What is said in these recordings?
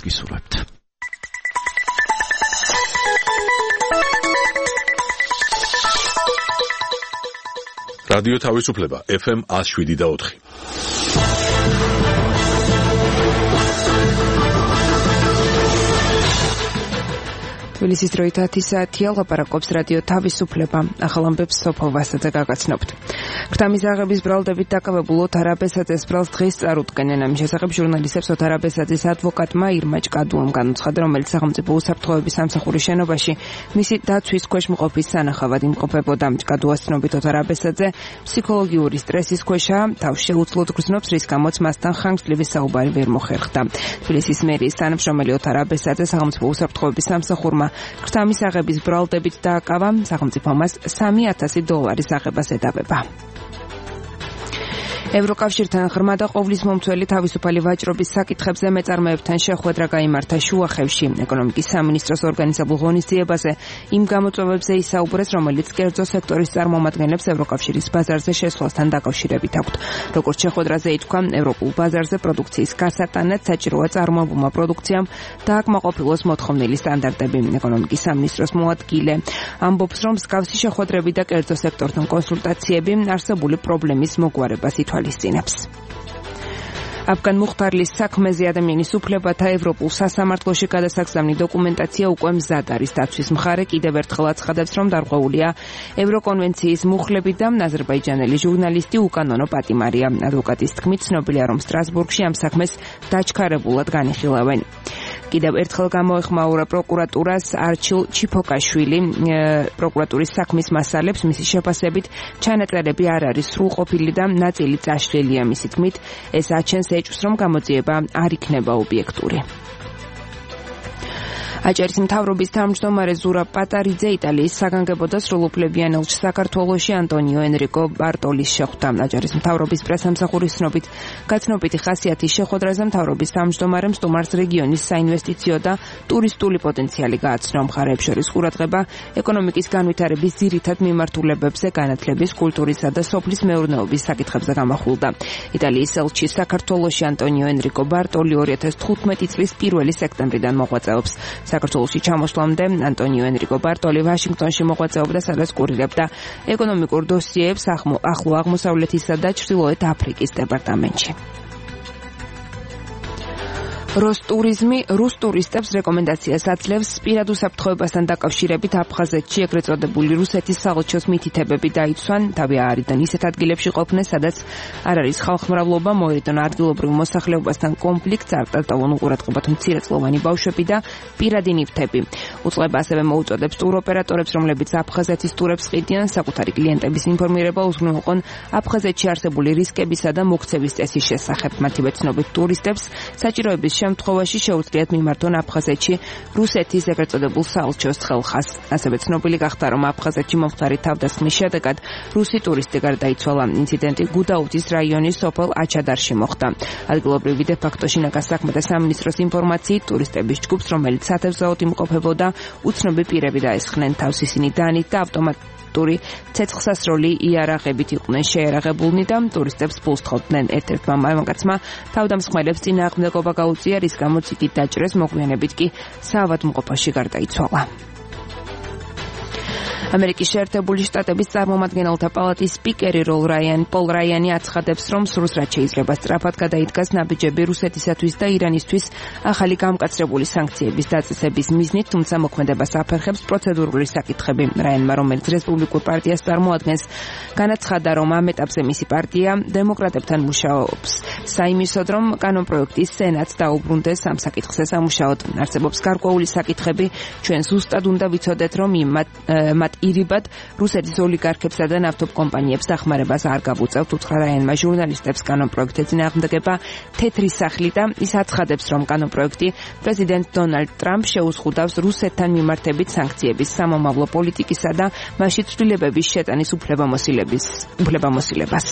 გისურვებთ. რადიო თავისუფლება FM 107.4. თბილისის დროით 10 საათია, ლაპარაკობს რადიო თავისუფლება. ახალ ამბებს სოფო ვასაძე გაგაცნობთ. ქრთამისაღების ბრალდებით დაკავებულ ოთარ აბესაძეს ბრალს დღეს წარუდგენენ. ამის შესახებ ჟურნალისტებს ოთარ აბესაძის ადვოკატმა ირმა ჭკადუამ განუცხადა, რომელიც სახელმწიფო უსაფრთხოების სამსახურის შენობაში მისი დაცვის ქვეშ მყოფის სანახავად იმყოფებოდა. ჭკადუას ცნობით ოთარ აბესაძე ფსიქოლოგიური სტრესის ქვეშაა, თავს შეუძლოდ გრძნობს, რის გამოც მასთან ხანგრძლივი საუბარი ვერ მოხერხდა. თბილისის მერიის თანამშრომელი ოთარ აბესაძე სახელმწიფო უსაფრთხოების სამსახურმა ქრთამისაღების ბრალდებით დააკავა, სახელმწიფო მას $3,000 აღებას ედავება. ევროკავშირთან ღრმა და ყოვლის მომცველი თავისუფალი ვაჭრობის საკითხებზე მეწარმეებთან შეხვედრა გაიმართა შუახევში. ეკონომიკის სამინისტროს ორგანიზებულ ღონისძიებაზე იმ გამოწვევებზე ისაუბრეს, რომელიც კერძო სექტორის წარმომადგენლებს ევროკავშირის ბაზარზე შესვლასთან დაკავშირებით აქვთ. როგორც შეხვედრაზე ითქვა, ევროპულ ბაზარზე პროდუქციის გასატანად საჭიროა წარმოებულმა პროდუქციამ დააკმაყოფილოს მოთხოვნილი სტანდარტები. ეკონომიკის სამინისტროს მოადგილე ამბობს, რომ მსგავსი შეხვედრები და კერძო სექტორთან კონსულტაციები არსებული პრობლემის მოგვარებას ითვალისწინებს. აფგან მუხტარლის საქმეზე ადამიანის უფლებათა ევროპულ სასამართლოში გადასაგზავნი დოკუმენტაცია უკვე მზად არის. დაცვის მხარე კიდევ ერთხელ აცხადებს, რომ დარღვეულია ევროკონვენციის მუხლები და აზერბაიჯანელი ჟურნალისტი უკანონო პატიმარია. ადვოკატის თქმით, ცნობილია, რომ სტრასბურგში ამ საქმეს დაჩქარებულად განიხილავენ. კიდევ ერთხელ გამოეხმაურა პროკურატურას არჩილ ჩიფოკაშვილი. პროკურატურის საქმის მასალებს მისი შეფასებით ჩანაწერები არ არის სრულყოფილი და ნაწილი წაშლილია. მისი თქმით, ეს აჩენს ეჭვს, რომ გამოძიება არ იქნება ობიექტური. აჭარის მთავრობის თავმჯდომარე ზურაბ პატარიძე იტალიის საგანგებო და სრულუფლებიან ელჩი საქართველოში ანტონიო ენრიკო ბარტოლის შეხვდა. აჭარის მთავრობის პრესამსახურის ცნობით, გაცნობიტი ხასიათის შეხვედრაზე მთავრობის თავმჯდომარემ სტუმარს რეგიონის საინვესტიციო და ტურისტული პოტენციალი გააცნო. მხარეებს შორის ყურადღება ეკონომიკის განვითარების ძირითად მიმართულებებზე, განათლების, კულტურისა და სოფლის მეურნეობის საკითხებზე გამახვილდა. იტალიის ელჩი საქართველოში ანტონიო ენრიკო ბარტოლი 2015 წლის 1 სექტემბრიდან მოღვაწეობს. საქართველოში ჩამოსვლამდე ანტონიო ენრიკო ბარტოლი ვაშინგტონში მოღვაწეობდა, სადაც კურირებდა ეკონომიკურ დოსიეებს ახლო აღმოსავლეთისა და ჩრდილოეთ აფრიკის დეპარტამენტში. როსტურიზმი რუს ტურისტებს რეკომენდაციას აძლევს პირად უსაფრთხოებასთან დაკავშირებით აფხაზეთში ეგრეთ წოდებული რუსეთის საელჩოს მითითებები დაიცვან, თავი აარიდან ისეთ ადგილებში ყოფნეს, სადაც არ არის ხალხმრავლობა, მოერიდონ ადგილობრივ მოსახლეობასთან კონფლიქტს, არ ტარდავონ უყურადღებათ მცირეწლოვანი ბავშვები და პირადი ნივთები. უწყლება ასევე მოუწოდებს ტუროპერატორებს, რომლებიც აფხაზეთის ტურებს ყიდიან, საკუთარი კლიენტების ინფორმირება უზრუნველყონ აფხაზეთში არსებული რისკებისა და მოქცევის წესის შესახებ. მათივე ცნობით ტურისტებს საჭიროების შემთხვევაში შეუძლიათ მიმართონ აფხაზეთში რუსეთის ეგრეთ წოდებულ საელჩოს ხელხას. ასევე ცნობილი გახდა, რომ აფხაზეთში მომხდარი თავდასხმის შედეგად რუსი ტურისტი გარდაიცვალა. ინციდენტი გუდაუთის რაიონის სოფელ აჩადარში მოხდა. ადგილობრივი დე-ფაქტო შინაგან საქმეთა სამინისტროს ინფორმაციით, ტურისტების ჯგუფს, რომელიც სათევზაოდ იმყოფებოდა, უცნობი პირები დაესხნენ. თავს ისინი დანით და ავტომატური ცეცხლსასროლი იარაღებით იყვნენ შეერაღებულნი და ტურისტებს ფულს თხოვდნენ. ერთ-ერთმა მამაკაცმა თავდამსხმელებს წინააღმდეგობა გაუწია, რის გამოც იგი დაჭრეს, მოგვიანებით კი საავადმყოფოში გარდაიცვალა. ამერიკის შეერთებული შტატების წარმომადგენელთა პალატის სპიკერი პოლ რაიანი აცხადებს, რომ სრულს რაც შეიძლება სწრაფად გადაიდგას ნაბიჯები რუსეთისათვის და ირანისთვის ახალი გამკაცრებული სანქციების დაწესების მიზნით, თუმცა მოქმედებას აფერხებს პროცედურული საკითხები. რაიანმა, რომელიც რესპუბლიკურ პარტიას წარმოადგენს, განაცხადა, რომ ამ ეტაპზე მისი პარტია დემოკრატებთან მუშაობს საიმისოდ, რომ კანონპროექტის სენატს დაუბრუნდეს ამ საკითხზე სამუშაოდ. არსებობს გარკვეული საკითხები, ჩვენ ზუსტად უნდა ვიცოდეთ, რომ მათ ირიბად რუსეთის ოლიგარქებსა და ნავთობკომპანიებს დახმარებას არ გავუწევთ, უთხრა რაიანმა ჟურნალისტებს. კანონპროექტზე წინააღმდეგება თეთრი სახლი და ის აცხადებს, რომ კანონპროექტი პრეზიდენტ დონალდ ტრამპს შეუზღუდავს რუსეთთან მიმართებით სანქციების, სამომავლო პოლიტიკისა და მასში ცვლილებების შეტანის უფლებამოსილებას.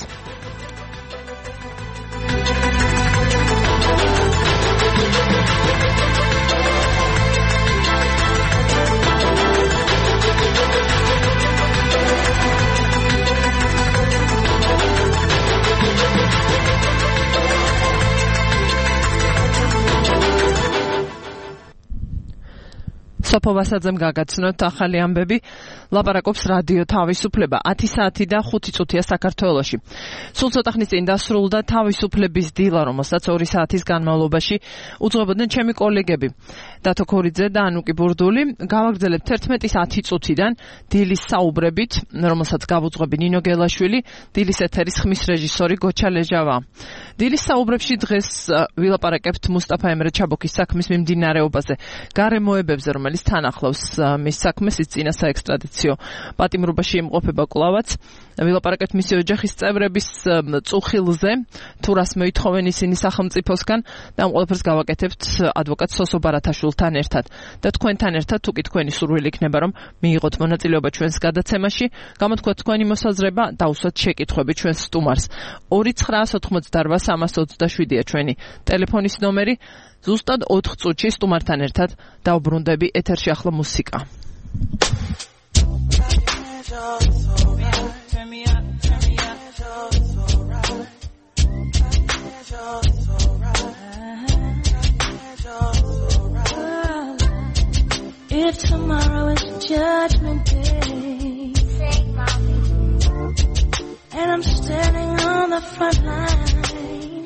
სოფო ვასაძემ გაგაცნოთ ახალი ამბები. ლაპარაკობს რადიო თავისუფლება. 10 საათი და 5 წუთია საქართველოში. სულ ცოტა ხნის წინ დასრულდა თავისუფლების დილა, რომელსაც 2 საათის განმავლობაში უძღვებოდნენ ჩემი კოლეგები დათო ქორიძე და ანუკი ბურდული. გავაგრძელებთ 11:10 წუთიდან დილის საუბრებით, რომელსაც გავუძღვები ნინო გელაშვილი, დილის ეთერის ხმის რეჟისორი გოჩა ლეჟავა. დილის საუბრებში დღეს ვილაპარაკებთ მუსტაფა ემრე ჩაბოქის საქმის მიმდინარეობაზე, გარემოებებზე, რომელიც თან ახლავს მის საქმეს, ის წინა საექსტრადიციო პატიმრობაში იმყოფება კლავაც. ვილაპარაკებთ მისი ოჯახის წევრების წუხილზე, თუ რას მოითხოვენ ისინი სახელმწიფოსგან და ამ ყველაფერს გავაკეთებთ ადვოკატ სოსო ბარათაშვილთან ერთად. და თქვენთან ერთად, თუ კი თქვენი სურვილი იქნება, რომ მიიღოთ მონაწილეობა ჩვენს გადაცემაში, გამოთქვათ თქვენი მოსაზრება, დაუსვათ შეკითხვები ჩვენს სტუმარს. 2988327-ია ჩვენი ტელეფონის ნომერი. ზუსტად 4 წუთში სტუმართან ერთად დავბრუნდები ეთერში ახლა მუსიკა. If tomorrow is judgment day, and I'm standing on the front line,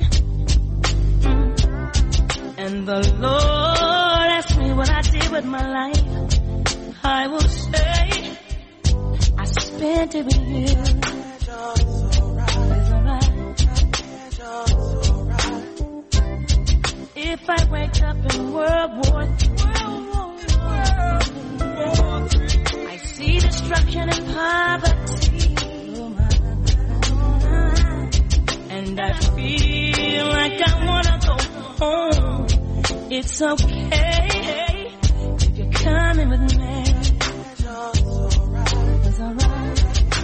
and the Lord asks me what I did with my life, I will say I spent it with you. It's alright. If I wake up in World War III, I see destruction and poverty, and I feel like I wanna go home. It's okay if you're coming with me. It's alright.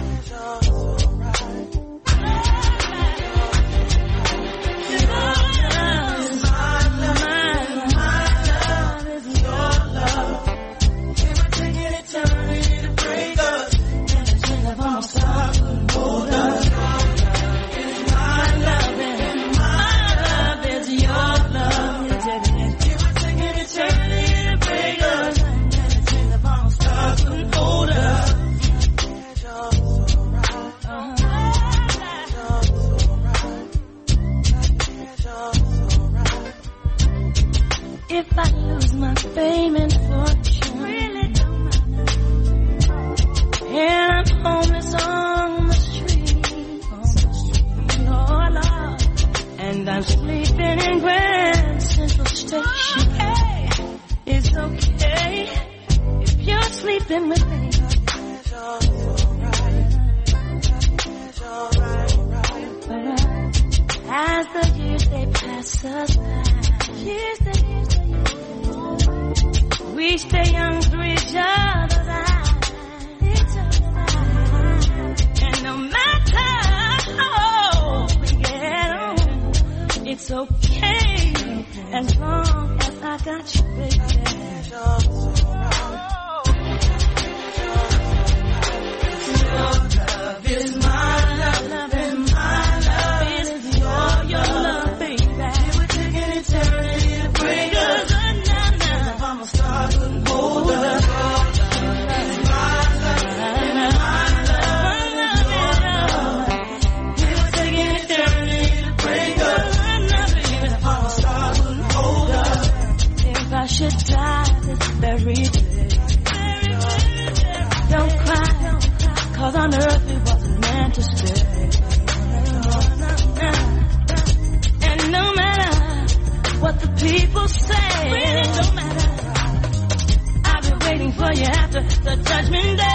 If I lose my fame and fortune, really don't matter. And I'm homeless on the street, oh Lord, and I'm sleeping in Grand Central Station. It's okay if you're sleeping with me. But as the years they pass us by, we stay young through each other's eyes. And no matter how we get on, it's okay as long as I got you, baby. Your love is my love, and my love is your love, baby. It would take an eternity to break us. I should die this very day. Don't cry, 'cause on earth we wasn't meant to stay. And no matter what the people say, really don't matter. I'll be waiting for you after the judgment day.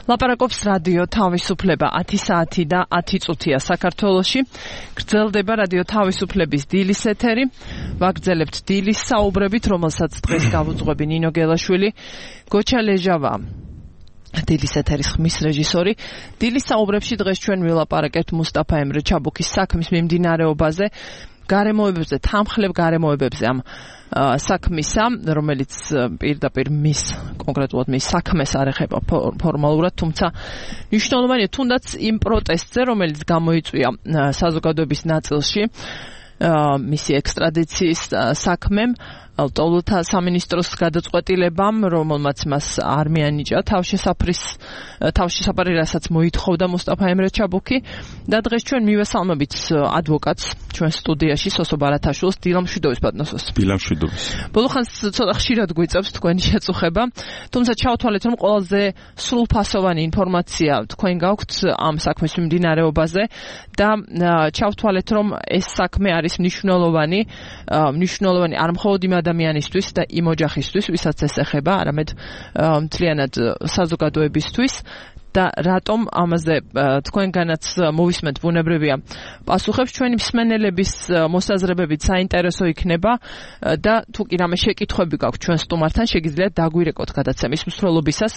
ლაპარაკობს რადიო თავისუფლება 10 საათი და 10 წუთია საქართველოში. გრძელდება რადიო თავისუფლების დილის ეთერი. ვაგრძელებთ დილის საუბრებით, რომელსაც დღეს გავუძღვები ნინო გელაშვილი, გოჩა ლეჟავა. დილის ეთერის ხმის რეჟისორი. დილის საუბრებში დღეს ჩვენ ვილაპარაკებთ მუსტაფა ემრე ჩაბუქის საქმის მიმდინარეობაზე, გარემოებებზე, თანმხლებ გარემოებებზე ამ საქმისა, რომელიც პირდაპირ მის კონკრეტულად მის საქმეს არ ეხება ფორმალურად, თუმცა მნიშვნელოვანია თუნდაც იმ პროტესტზე, რომელიც გამოიწვია საზოგადოების ნაწილში მისი ექსტრადიციის საქმემ, ლტოლთა სამინისტროს გადაწყვეტილებამ, რომელმაც მას არ მიანიჭა თავშესაფარი, რასაც მოითხოვდა მუსტაფა ემრე ჩაბუქი. და დღეს ჩვენ მივესალმებით ადვოკატს ჩვენ სტუდიაში, სოსო ბარათაშვილს, დილა მშვიდობის პატნოსოს. დილა მშვიდობის. ბოლოხანს ცოტა ხშირად გვიწევს თქვენი შეწუხება, თუმცა ჩავთვალეთ, რომ ყველაზე სრულფასოვანი ინფორმაცია თქვენ გაქვთ ამ საქმის მიმდინარეობაზე და ჩავთვალეთ, რომ ეს საქმე არის მნიშვნელოვანი არ მხოლოდ იმ ადამიანისთვის და იმ ოჯახისთვის, ვისაც ეს ეხება, არამედ მთლიანად საზოგადოებისთვის. და რატომ ამაზე თქვენგანაც მოვისმენთ ბუნებრივია პასუხებს, ჩვენი მსმენელების მოსაზრებებით საინტერესო იქნება და თუ კი რამე შეკითხვები გაქვთ ჩვენ სტუმართან, შეგიძლიათ დაგვირეკოთ გადაცემის მსვლელობისას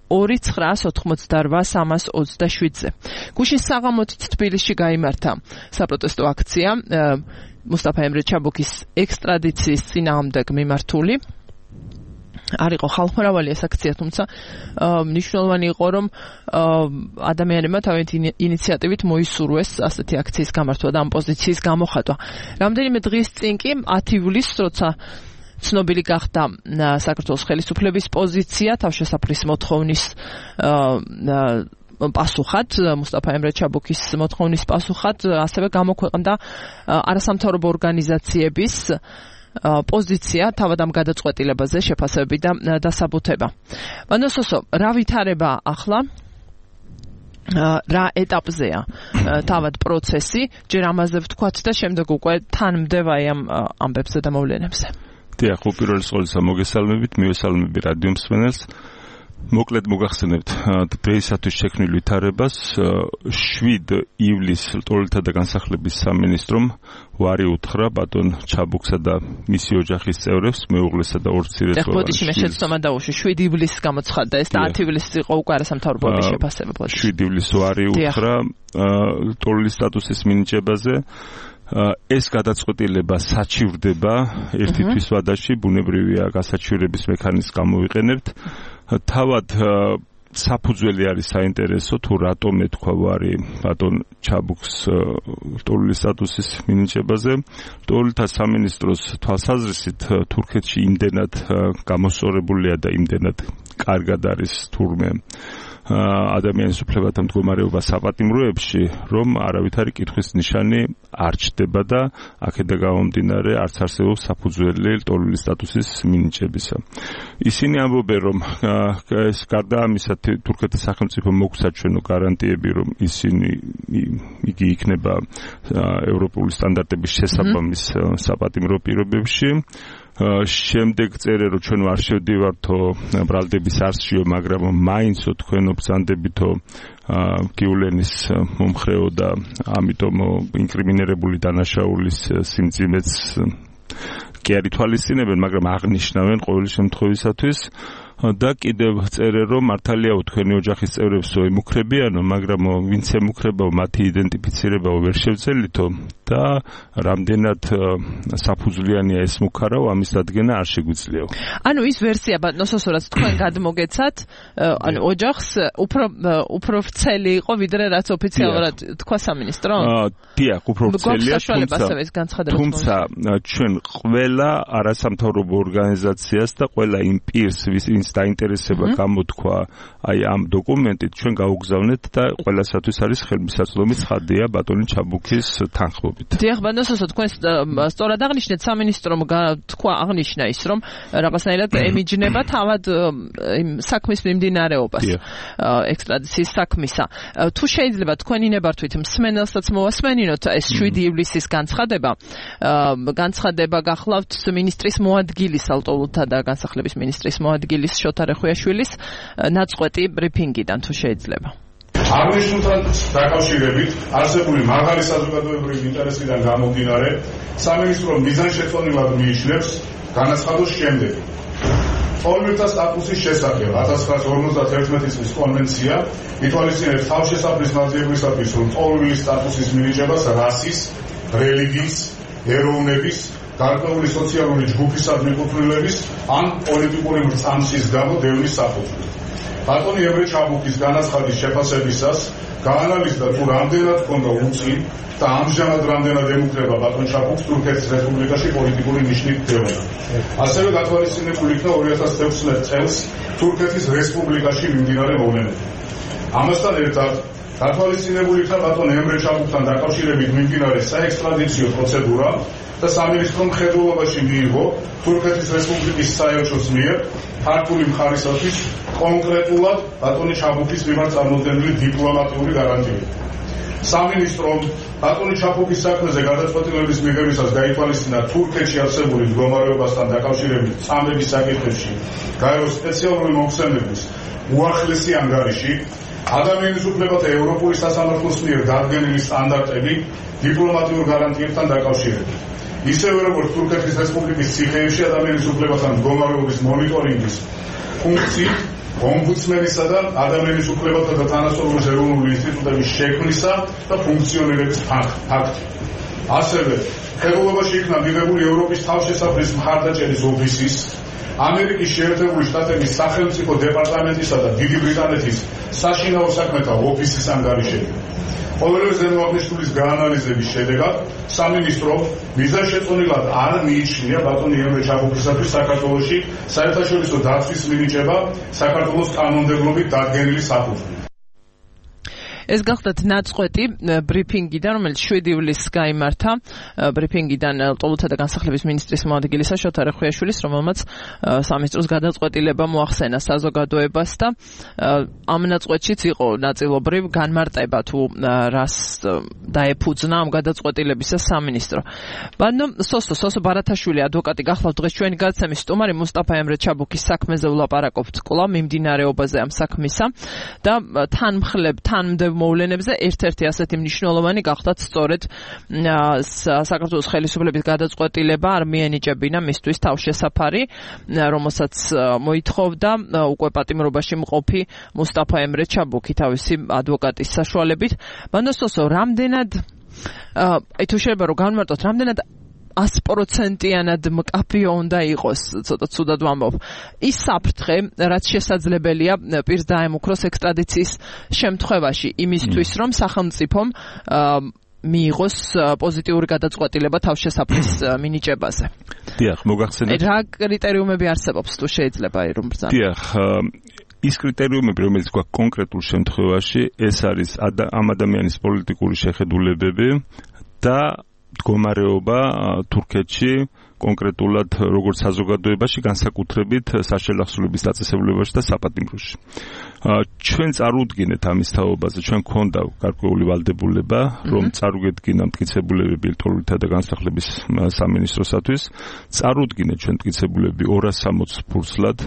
2988327-ზე. გუშინ საღამოთით თბილისში გაიმართა საპროტესტო აქცია მუსტაფა ემრე ჩაბუქის ექსტრადიციის წინააღმდეგ მიმართული. არ იყო ხალხმრავალი ეს აქცია, თუმცა მნიშვნელოვანი იყო, რომ ადამიანებმა თავიანთი ინიციატივით მოისურვეს ასეთი აქციის გამართვა და ამ პოზიციის გამოხატვა. რამდენიმე დღის წინ კი 10 ივლისს, როცა ცნობილი გახდა საქართველოს ხელისუფლების პოზიცია თავშესაფრის მოთხოვნის პასუხად, მუსტაფა ემრე ჩაბუქის მოთხოვნის პასუხად, ასევე გამოქვეყნდა არასამთავრობო ორგანიზაციების პოზიცია თავად ამ გადაწყვეტილებაზე შეფასებები და დასაბუთება. მანოსოსო, რა ვითარება ახლა? რა ეტაპზეა თავად პროცესი? ჯერ ამაზე ვთქვათ და შემდეგ უკვე თანმდება ამ ამბებზე და მოვლენებზე. დიახ, უპირველეს ყოვლისა მოგესალმებით, მივესალმები რადიო მსმენელს. მოკლედ მოგახსენებთ დღეისათვის შექმნილ ვითარებას. 7 ივლისს ლტოლთა და განსახლების სამინისტრომ ვარი უთხრა ბატონ ჩაბუქსა და მისი ოჯახის წევრებს, მეუღლესა და ორ ცირეს ბოდიში მე შეცდომა დაუშვი 7 ივლისს გამოცხადდა ეს და 10 ივლისს იყო უკვე არასამთავრობოების შეფასება ბოდიში. 7 ივლისს ვარი უთხრა ლტოლის სტატუსის მინიჭებაზე. ეს გადაწყვეტილება საჩივრდება ერთი თვის ვადაში, ბუნებრივია გასაჩივრების მექანიზმს გამოვიყენებთ. თავად საფუძველი არის საინტერესო, თუ რატომ ეთქვა ვარი ბატონ ჩაბუქს ლტოლის სტატუსის მინიჭებაზე. ლტოლთა სამინისტროს თვალსაზრისით თურქეთში იმდენად გამოსწორებულია და იმდენად კარგად არის თურმე ადამიანის უფლებათა მდგომარეობა საპატიმროებში, რომ არავითარი კითხვის ნიშანი არ ჩდება და აქედან გამომდინარე არც არსებობს საფუძველი ლტოლვილის სტატუსის მინიჭებისა. ისინი ამბობენ, რომ ეს გარდა ამისა თურქეთის სახელმწიფო მოგცა ჩვენო გარანტიები, რომ იგი იქნება ევროპული სტანდარტების შესაბამის საპატიმრო პირობებში. შემდეგ წერე, რომ ჩვენ არ შევდივართო ბრალდების არსშიო, მაგრამ მაინცო თქვენო ბრძანდებითო გიულენის მომხრეო და ამიტომ ინკრიმინირებული დანაშაულის სიმძიმეც კი არ ითვალისწინებენ, მაგრამ აღნიშნავენ ყოველი შემთხვევისათვის. და კიდევ წერე, რომ მართალიაო თქვენი ოჯახის წევრებსო ემუქრებიანო, მაგრამ ვინც ემუქრებაო, მათი იდენტიფიცირებაო ვერ შევძელითო და რამდენად საფუძვლიანია ეს მუქარავ, ამის დადგენა არ შეგვიძლიაო. ანუ ის ვერსია ბატონოსო, რაც თქვენ გადმოგეცათ, ანუ ოჯახს უფრო ვრცელი იყო, ვიდრე რაც ოფიციალურად თქვა სამინისტრო? დიახ, უფრო ვრცელია, თუმცა ჩვენ ყველა არასამთავრობო ორგანიზაციას და ყველა იმ პირს, ვინც დაინტერესება გამოთქვა აი ამ დოკუმენტით, ჩვენ გაუგზავნეთ და ყველასათვის არის ხელმისაწვდომი ცხადია ბატონი ჩაბუქის თანხმობით. დიახ, ბატონოსო, თქვენ სწორად აღნიშნეთ, სამინისტრომ აღნიშნა ის, რომ რაღაცნაირად ემიჯნება თავად იმ საქმის მიმდინარეობას, ექსტრადიციის საქმისა. თუ შეიძლება თქვენი ნებართვით მსმენელსაც მოვასმენინოთ ეს 7 ივლისის განცხადება გახლავთ მინისტრის მოადგილის, ლტოლთა და განსახლების მინისტრის მოადგილის შოთა რეხუიაშვილის ნაწყვეტი ბრიფინგიდან თუ შეიძლება. აღნიშნულთან დაკავშირებით არსებული მაღალი საზოგადოებრივი ინტერესიდან გამომდინარე, სამინისტრო მიზანშეწონილად მიიჩნევს განაცხადოს შემდეგი. ტოლმილთა სტატუსის შესახებ 1951 წლის კონვენცია ითვალისწინებს თავშესაფრის ნაძიებლისათვის, რომ ტოლმილის სტატუსის მინიჭებას რასის, რელიგიის, ეროვნების, გარკვეული სოციალური ჯგუფის მიკუთვნილების ან პოლიტიკური მრწამსის გამო დევნის საფუძვლად. ბატონი ემრე ჩაბუქის განაცხადის შეფასებისას გაანალიზდა, თუ რამდენად ჰქონდა უწი და ამჟამად რამდენად ემუქრება ბატონ ჩაბუქს თურქეთის რესპუბლიკაში პოლიტიკური ნიშნით დევნა. ასევე გათვალისწინებული იქნა 2016 წელს თურქეთის რესპუბლიკაში მიმდინარე მოვლენები. ამასთან ერთად გათვალისწინებული იქნა ბატონ ემრე ჩაბუქთან დაკავშირებით მიმდინარე საექსტრადიციო პროცედურა და სამინისტრომ მხედველობაში მიიღო თურქეთის რესპუბლიკის საელჩოს მიერ ქართული მხარისათვის კონკრეტულად ბატონი ჩაბუქის მიმართ წარმოდგენილი დიპლომატიური გარანტიები. სამინისტრომ ბატონი ჩაბუქის საქმეზე გადაწყვეტილების მიღებისას გაითვალისწინა თურქეთში არსებული მდგომარეობასთან დაკავშირებით წამების საკითხებში გაერო სპეციალური მოხსენების უახლესი ანგარიში, ადამიანის უფლებათა ევროპული სასამართლოს მიერ დადგენილი სტანდარტები დიპლომატიურ გარანტიებთან დაკავშირებით. ისევე როგორც თურქეთის რესპუბლიკის ციხეებში ადამიანის უფლებათა მდგომარეობის მონიტორინგის ფუნქციით ომბუდსმენისა და ადამიანის უფლებათა და თანასწორობის ეროვნული ინსტიტუტების შექმნისა და ფუნქციონირების ფაქტი. ასევე ხელოვნებაში იქნა მიღებული ევროპის თავშესაფრის მხარდაჭერის ოფისის, ამერიკის შეერთებული შტატების სახელმწიფო დეპარტამენტისა და დიდი ბრიტანეთის საშინაო საქმეთა ოფისის ანგარიშები. ყოველივე ზემოაღნიშნულის გაანალიზების შედეგად სამინისტრო მიზანშეწონილად არ მიიჩნია ბატონი ემრე ჩაბუქისათვის საქართველოში საერთაშორისო დაცვის მინიჭება საქართველოს კანონმდებლობით დადგენილი საფუძვლით. ეს გახლდათ ნაწყვეტი ბრიფინგიდან, რომელიც 7 ივლისს გაიმართა, ბრიფინგიდან ლტოლვილთა და განსახლების მინისტრის მოადგილისა შოთა რეხუიაშვილის, რომელმაც სამინისტროს გადაწყვეტილება მოახსენა საზოგადოებას და ამ ნაწყვეტშიც იყო ნაწილობრივ განმარტება თუ რას დაეფუძნა ამ გადაწყვეტილებისა სამინისტრო. ბანო სოსო ბარათაშვილი ადვოკატი გახლავთ დღეს ჩვენი გადაცემის სტუმარი, მუსტაფა ემრე ჩაბუქის საქმეზე ვლაპარაკობთ კვლავ მიმდინარეობაზე ამ საქმისა და თანმიმდევრ მოვლენებზე ერთ-ერთი ასეთი მნიშვნელოვანი გახდათ სწორედ საქართველოს ხელისუფლების გადაწყვეტილება არ მიენიჭებინა მისთვის თავშესაფარი, რომელსაც მოითხოვდა უკვე პატიმრობაში მყოფი მუსტაფა ემრე ჩაბუქი თავისი ადვოკატის საშუალებით. ბანოსოსო, რამდენად თუ შეიძლება რომ განმარტოთ, რამდენად 100%-იანად მკაფიო უნდა იყოს, ცოტა ცუდად ვამბობ, ის საფრთხე, რაც შესაძლებელია პირს დაემუქროს ექსტრადიციის შემთხვევაში, იმისთვის, რომ სახელმწიფომ მიიღოს პოზიტიური გადაწყვეტილება თავშესაფრის მინიჭებაზე. დიახ, მოგახსენეთ. რა კრიტერიუმები არსებობს, თუ შეიძლება რომ ბრძანო? დიახ, ის კრიტერიუმები, რომელიც გვაქვს კონკრეტულ შემთხვევაში, ეს არის ამ ადამიანის პოლიტიკური შეხედულებები და მდგომარეობა თურქეთში, კონკრეტულად როგორც საზოგადოებაში, განსაკუთრებით საშელახსოვრების დაწესებულებაში და საპატიმროში. ჩვენ წარუდგინეთ ამის თაობაზე, ჩვენ გქონდა გარკვეული ვალდებულება, რომ წარუგედგინა მტკიცებულებები ლტოლვილთა და განსახლების სამინისტროსათვის, წარუდგინეთ ჩვენ მტკიცებულები 260 ფურცლად,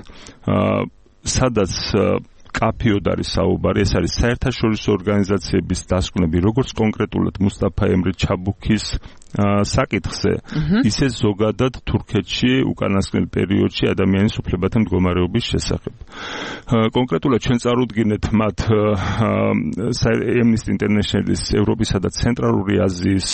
სადაც კაფიოდ არის საუბარი, ეს არის საერთაშორისო ორგანიზაციების დასკვნები, როგორც კონკრეტულად მუსტაფა ემრე ჩაბუქის საკითხზე, ისე ზოგადად თურქეთში უკანასკნელ პერიოდში ადამიანის უფლებათა მდგომარეობის შესახებ. კონკრეტულად ჩვენ წარუდგინეთ მათ Amnesty International-ის ევროპისა და ცენტრალური აზიის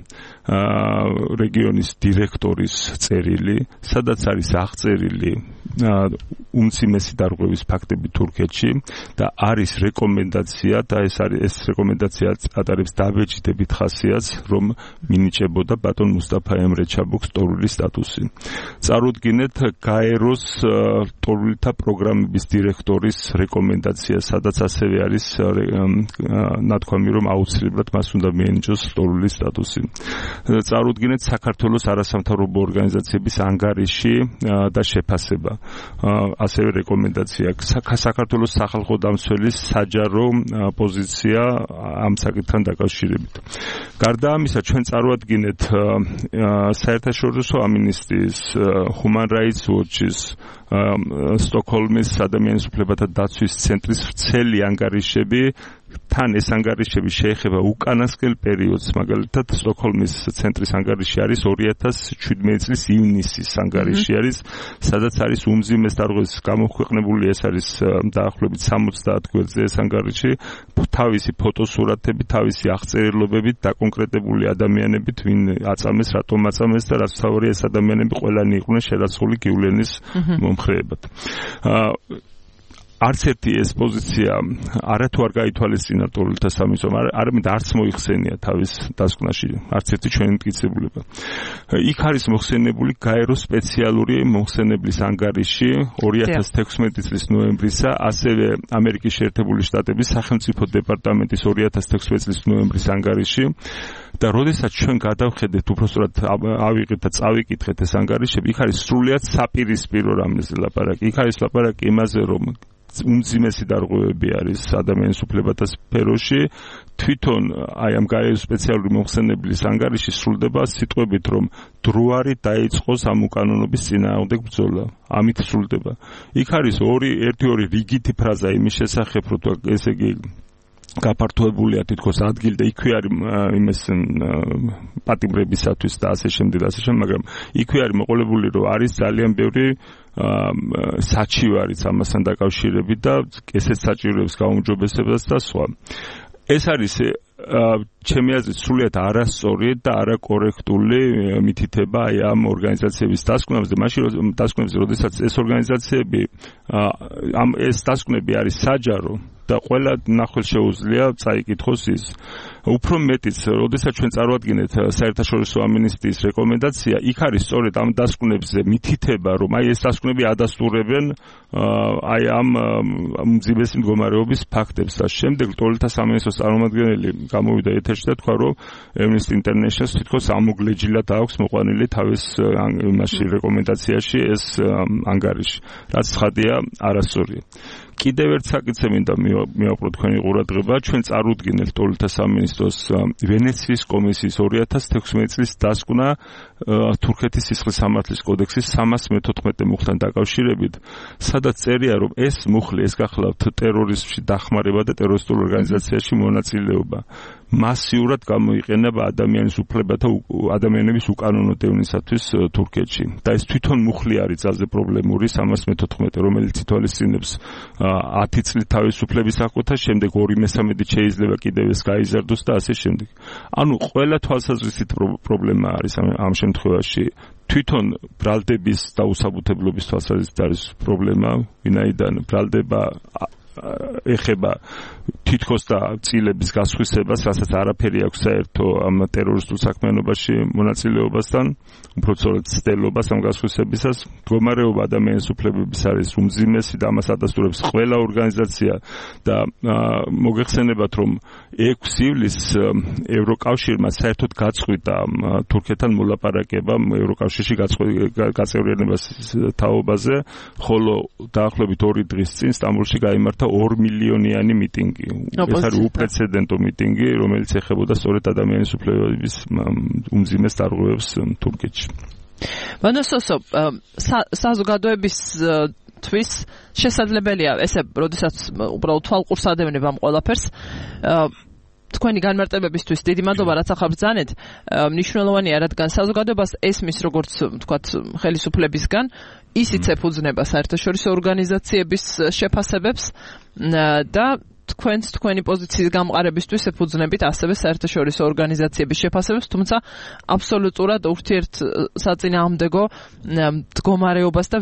რეგიონის დირექტორის წერილი, სადაც არის აღწერილი უმციმესი დარღვევის ფაქტები თურქეთში და არის რეკომენდაცია და ეს რეკომენდაცია ატარებს დაბეჭდებით ხასიათს, რომ მინიჭებოდა ბატონ მუსტაფა ემრე ჩაბუქს ლტოლვილის სტატუსი. წარუდგინეთ გაეროს ლტოლვილთა პროგრამების დირექტორის რეკომენდაცია, სადაც ასევე არის ნათქვამი, რომ აუცილებლად მას უნდა მიენიჭოს ლტოლვილის სტატუსი. წარუდგინეთ საქართველოს არასამთავრობო ორგანიზაციების ანგარიში და შეფასება. ასევე რეკომენდაცია საქართველოს სახალხო დამცველის საჯარო პოზიცია ამ საკითხთან დაკავშირებით. გარდა ამისა, ჩვენ წარუადგინეთ საერთაშორისო ამინისტიის, Human Rights Watch-ის, სტოკჰოლმის ადამიანის უფლებათა დაცვის ცენტრის ვრცელი ანგარიშები. თან ეს ანგარიშები შეეხება უკანასკნელ პერიოდს, მაგალითად სტოკჰოლმის ცენტრის ანგარიში არის 2017 წლის ივნისის ანგარიში არის, სადაც არის უმძიმეს დარღვევის გამოქვეყნებული, ეს არის დაახლოებით 70 გვერდზე ეს ანგარიში, თავისი ფოტოსურათებით, თავისი აღწერილობებით დაკონკრეტებული ადამიანებით, ვინ აწამეს, რატომ აწამეს და რაც თავია ეს ადამიანები ყველანი იყვნენ შერაცხული გივლენის მომხრეებად. არც ერთი ეს პოზიცია არათუ არ გაითვალისწინა ტოლთა სამისომ, არამედ არც მოიხსენია თავის დასკვნაში, არც ერთი ჩვენი მტკიცებულება. იქ არის მოხსენებული გაერო სპეციალური მოხსენებლის ანგარიში 2016 წლის ნოემბრისა, ასევე ამერიკის შეერთებული შტატების სახელმწიფო დეპარტამენტის 2016 წლის ნოემბრის ანგარიში. და როდესაც ჩვენ გადავხედეთ, უბრალოდ ავიღეთ და წავიკითხეთ ეს ანგარიშები, იქ არის სრულიად საპირისპირო რამეზე ლაპარაკი. იქ არის ლაპარაკი იმაზე, რომ უმძიმესი დარღვევები არის ადამიანის უფლებათა სფეროში. თვითონ აი ამ გაერო სპეციალური მოხსენებლის ანგარიში სრულდება სიტყვებით, რომ დრო არის დაიწყოს ამ უკანონობის წინააღმდეგ ბრძოლა. ამით სრულდება. იქ არის ერთი რიგითი ფრაზა იმის შესახებ, რომ ესე იგი გაფართოებულია თითქოს ადგილი და იქვე არის იმის პატიმრებისათვის და ასე შემდეგ, მაგრამ იქვე არის მოყოლებული, რომ არის ძალიან ბევრი საჩივარიც ამასთან დაკავშირებით და ესეც საჭიროებს გაუმჯობესებას და სხვა. ეს არის ჩემი აზრით სრულიად არასწორი და არაკორექტული მითითება აი ამ ორგანიზაციების დასკვნებზე, როდესაც ეს ორგანიზაციები ეს დასკვნები არის საჯარო და ყველა ნახველს შეუძლია წაიკითხოს ის. უფრო მეტიც, როდესაც ჩვენ წარუადგინეთ საერთაშორისო ამინისტიის რეკომენდაცია, იქ არის სწორედ ამ დასკვნებზე მითითება, რომ აი ეს დასკვნები ადასტურებენ აი ამ უმძიმესი მდგომარეობის ფაქტებს და შემდეგ ტოლთა სამინისტროს წარმომადგენელი გამოვიდა ეთერში და თქვა, რომ Amnesty International-ს თითქოს ამოგლეჯილად აქვს მოყვანილი თავის იმაში რეკომენდაციაში ეს ანგარიში, რაც ცხადია არასწორია. კიდევ ერთ საკითხზე მინდა მივაყროთ თქვენი ყურადღება, ჩვენ წარუდგინეთ ტოლთა სამინისტროს ვენეციის კომისიის 2016 წლის დასკვნა თურქეთის სისხლისამართლის კოდექსის 314 მუხლთან დაკავშირებით, სადაც წერია, რომ ეს მუხლი ეს გახლავთ ტერორიზმში დახმარება და ტერორისტულ ორგანიზაციაში მონაწილეობა. მასიურად გამოიყენება ადამიანების უკანონო დევნისათვის თურქეთში. და ეს თვითონ მუხლი არის ძალზე პრობლემური 314, რომელიც ითვალისწინებს 10 წლით თავისუფლების აღკვეთა, შემდეგ 2/3 შეიძლება კიდევ ეს გაიზარდოს და ასე შემდეგ. ანუ ყველა თვალსაზრისით პრობლემა არის ამ შემთხვევაში. თვითონ ბრალდების დაუსაბუთებლობის თვალსაზრისით არის პრობლემა, ვინაიდან ბრალდება ეხება თითქოს და წილების გასხვისებას, რასაც არაფერი აქვს საერთო ამ ტერორისტულ საქმიანობაში მონაწილეობასთან, უფრო სწორედ ცდელობას ამ გასხვისებისას. მდგომარეობა ადამიანის უფლებების არის უმძიმესი და ამას ადასტურებს ყველა ორგანიზაცია და მოგეხსენებათ, რომ 6 ივლისს ევროკავშირმა საერთოდ გაწყვიტა თურქეთთან მოლაპარაკება ევროკავშირში გაწევრიანებას თაობაზე, ხოლო დაახლოებით 2 დღის წინ სტამბოლში გაიმართა 2 მილიონიანი მიტინგი. ეს არის უპრეცედენტო მიტინგი, რომელიც ეხებოდა სწორედ ადამიანის უფლებების უმძიმეს დარღვევებს თურქეთში. მანასოსო, საზოგადოებისთვის შესაძლებელია ესე, როდესაც უბრალოდ თვალყურს ადევნებ ამ ყველაფერს, თქვენი განმარტებებისთვის დიდი მადლობა, რაც ახლა ბრძანეთ. მნიშვნელოვანია, რადგან საზოგადოებას ესმის როგორც ვთქვათ ხელისუფლებისგან, ისიც ეფუძნება საერთაშორისო ორგანიზაციების შეფასებებს და თქვენი პოზიციის გამყარებისთვის ეფუძნებით ასევე საერთაშორისო ორგანიზაციების შეფასებებს, თუმცა აბსოლუტურად ურთიერთსაწინააღმდეგო მდგომარეობას და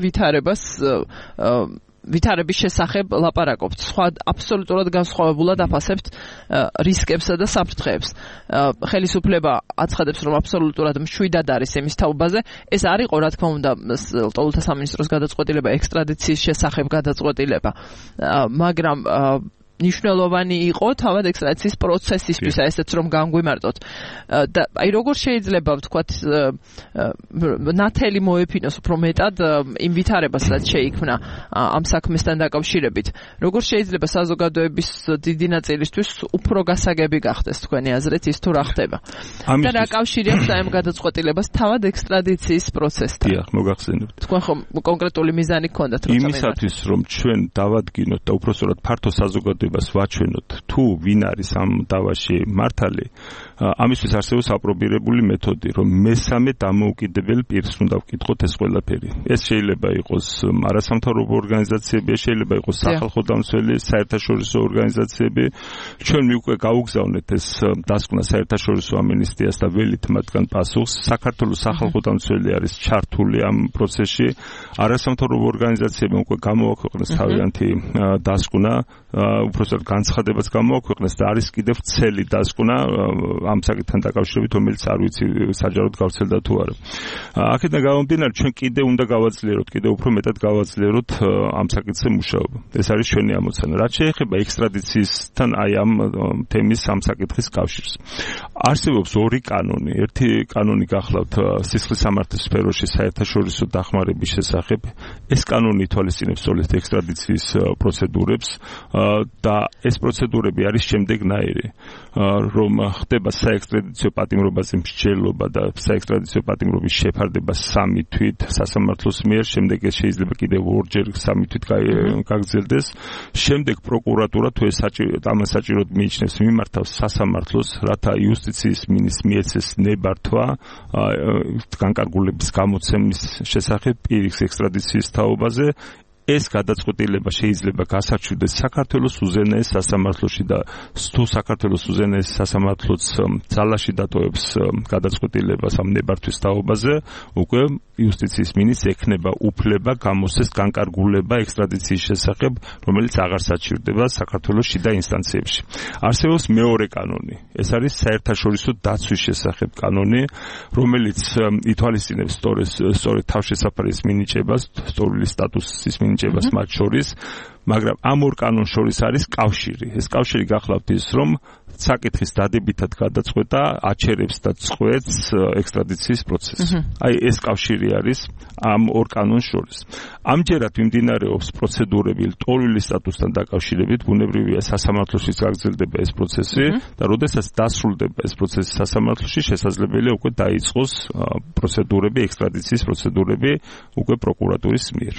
ვითარების შესახებ ლაპარაკობთ. სხვა აბსოლუტურად განსხვავებულად აფასებთ რისკებსა და საფრთხეებს. ხელისუფლება აცხადებს, რომ აბსოლუტურად მშვიდად არის იმის თაობაზე. ეს არ იყო, რა თქმა უნდა, ტოლთა სამინისტროს გადაწყვეტილება, ექსტრადიციის შესახებ გადაწყვეტილება, მაგრამ ნიშნულოვანი იყო თავად ექსტრადიციის პროცესისთვის, ესეც რომ განგვიმარტოთ. და აი როგორ შეიძლება ვთქვათ ნათელი მოეფინოს უფრო მეტად იმ ვითარებას, რაც შეიქმნა ამ საქმესთან დაკავშირებით. როგორ შეიძლება საზოგადოების დიდი ნაწილისთვის უფრო გასაგები გახდეს თქვენი აზრით ის თუ რა ხდება? და რა კავშირი აქვს ამ გადაწყვეტილებას თავად ექსტრადიციის პროცესთან? დიახ, მოგახსენებთ. თქვენ ხომ კონკრეტული მიზანი გქონდათ რომ იმისათვის რომ ჩვენ დავადგინოთ და უпростоრად ფართო საზოგადოებას ვაჩვენოთ თუ ვინ არის ამ დავაში მართალი, ამისთვის არსებობს აპრობირებული მეთოდი, რომ მესამე დამოუკიდებელ პირს უნდა ვკითხოთ ეს ყველაფერი. ეს შეიძლება იყოს არასამთავრობო ორგანიზაციები, შეიძლება იყოს სახალხო დამცველი, საერთაშორისო ორგანიზაციები. ჩვენ უკვე გაუგზავნეთ ეს დასკვნა საერთაშორისო ამინისტიას და ველით მათგან პასუხს. საქართველოს სახალხო დამცველი არის ჩართული ამ პროცესში. არასამთავრობო ორგანიზაციები უკვე გამოაქვეყნეს თავიანთი დასკვნა, უпростоრად განცხადებაც გამოაქვეყნეს და არის კიდევ ვრცელი დასკვნა ამ საკითხთან დაკავშირებით, რომელიც არ ვიცი საჯაროდ გავრცელდა თუ არა. აქედან გამომდინარე, ჩვენ კიდევ უნდა გავაძლიეროთ, კიდევ უფრო მეტად გავაძლიეროთ ამ საკითხზე მუშაობა. ეს არის ჩვენი ამოცანა. რაც შეეხება ექსტრადიციისთან აი ამ თემის ამ საკითხის კავშირს. არსებობს ორი კანონი. ერთი კანონი გახლავთ სისხლის სამართლის სფეროში საერთაშორისო დახმარების შესახებ. ეს კანონი ითვალისწინებს სწორედ ექსტრადიციის პროცედურებს და ეს პროცედურები არის შემდეგნაირი, რომ ხდება საექსტრადიციო პატიმრობაზე მსჯელობა და საექსტრადიციო პატიმრობის შეფარდება 3 თვით სასამართლოს მიერ, შემდეგ ეს შეიძლება კიდევ ორჯერ 3 თვით გაგრძელდეს. შემდეგ პროკურატურა თუ ეს ამას საჭიროდ მიიჩნევს, მიმართავს სასამართლოს, რათა იუსტიციის მინისტრს მიეცეს ნებართვა განკარგულების გამოცემის შესახებ პირის ექსტრადიციის თაობაზე. ეს გადაწყვეტილება შეიძლება გასარჩევდეს საქართველოს უზენაეს სასამართლოში და თუ საქართველოს უზენაეს სასამართლოც ძალაში დატოვებს გადაწყვეტილებას ამ ნებართვის თაობაზე, უკვე იუსტიციის მინისტრს ექნება უფლება გამოსცეს განკარგულება ექსტრადიციის შესახებ, რომელიც აღარ საჭირდება საქართველოს შიდა ინსტანციებში. არსებობს მეორე კანონი. ეს არის საერთაშორისო დაცვის შესახებ კანონი, რომელიც ითვალისწინებს სწორედ თავშესაფარის მინიჭებას, სწორული სტატუსის მინიჭებას მათ შორის, მაგრამ ამ ორ კანონს შორის არის კავშირი. ეს კავშირი გახლავთ ის, რომ საკითხის დადებითად გადაწყვეტა აჩერებს და წყვეტს ექსტრადიციის პროცესს. აი ეს კავშირი არის ამ ორ კანონს შორის. ამჯერად მიმდინარეობს პროცედურები ლტოლვილის სტატუსთან დაკავშირებით, ბუნებრივია სასამართლოშიც გაგრძელდება ეს პროცესი და როდესაც დასრულდება ეს პროცესი სასამართლოში, შესაძლებელია უკვე დაიწყოს პროცედურები, ექსტრადიციის პროცედურები უკვე პროკურატურის მიერ.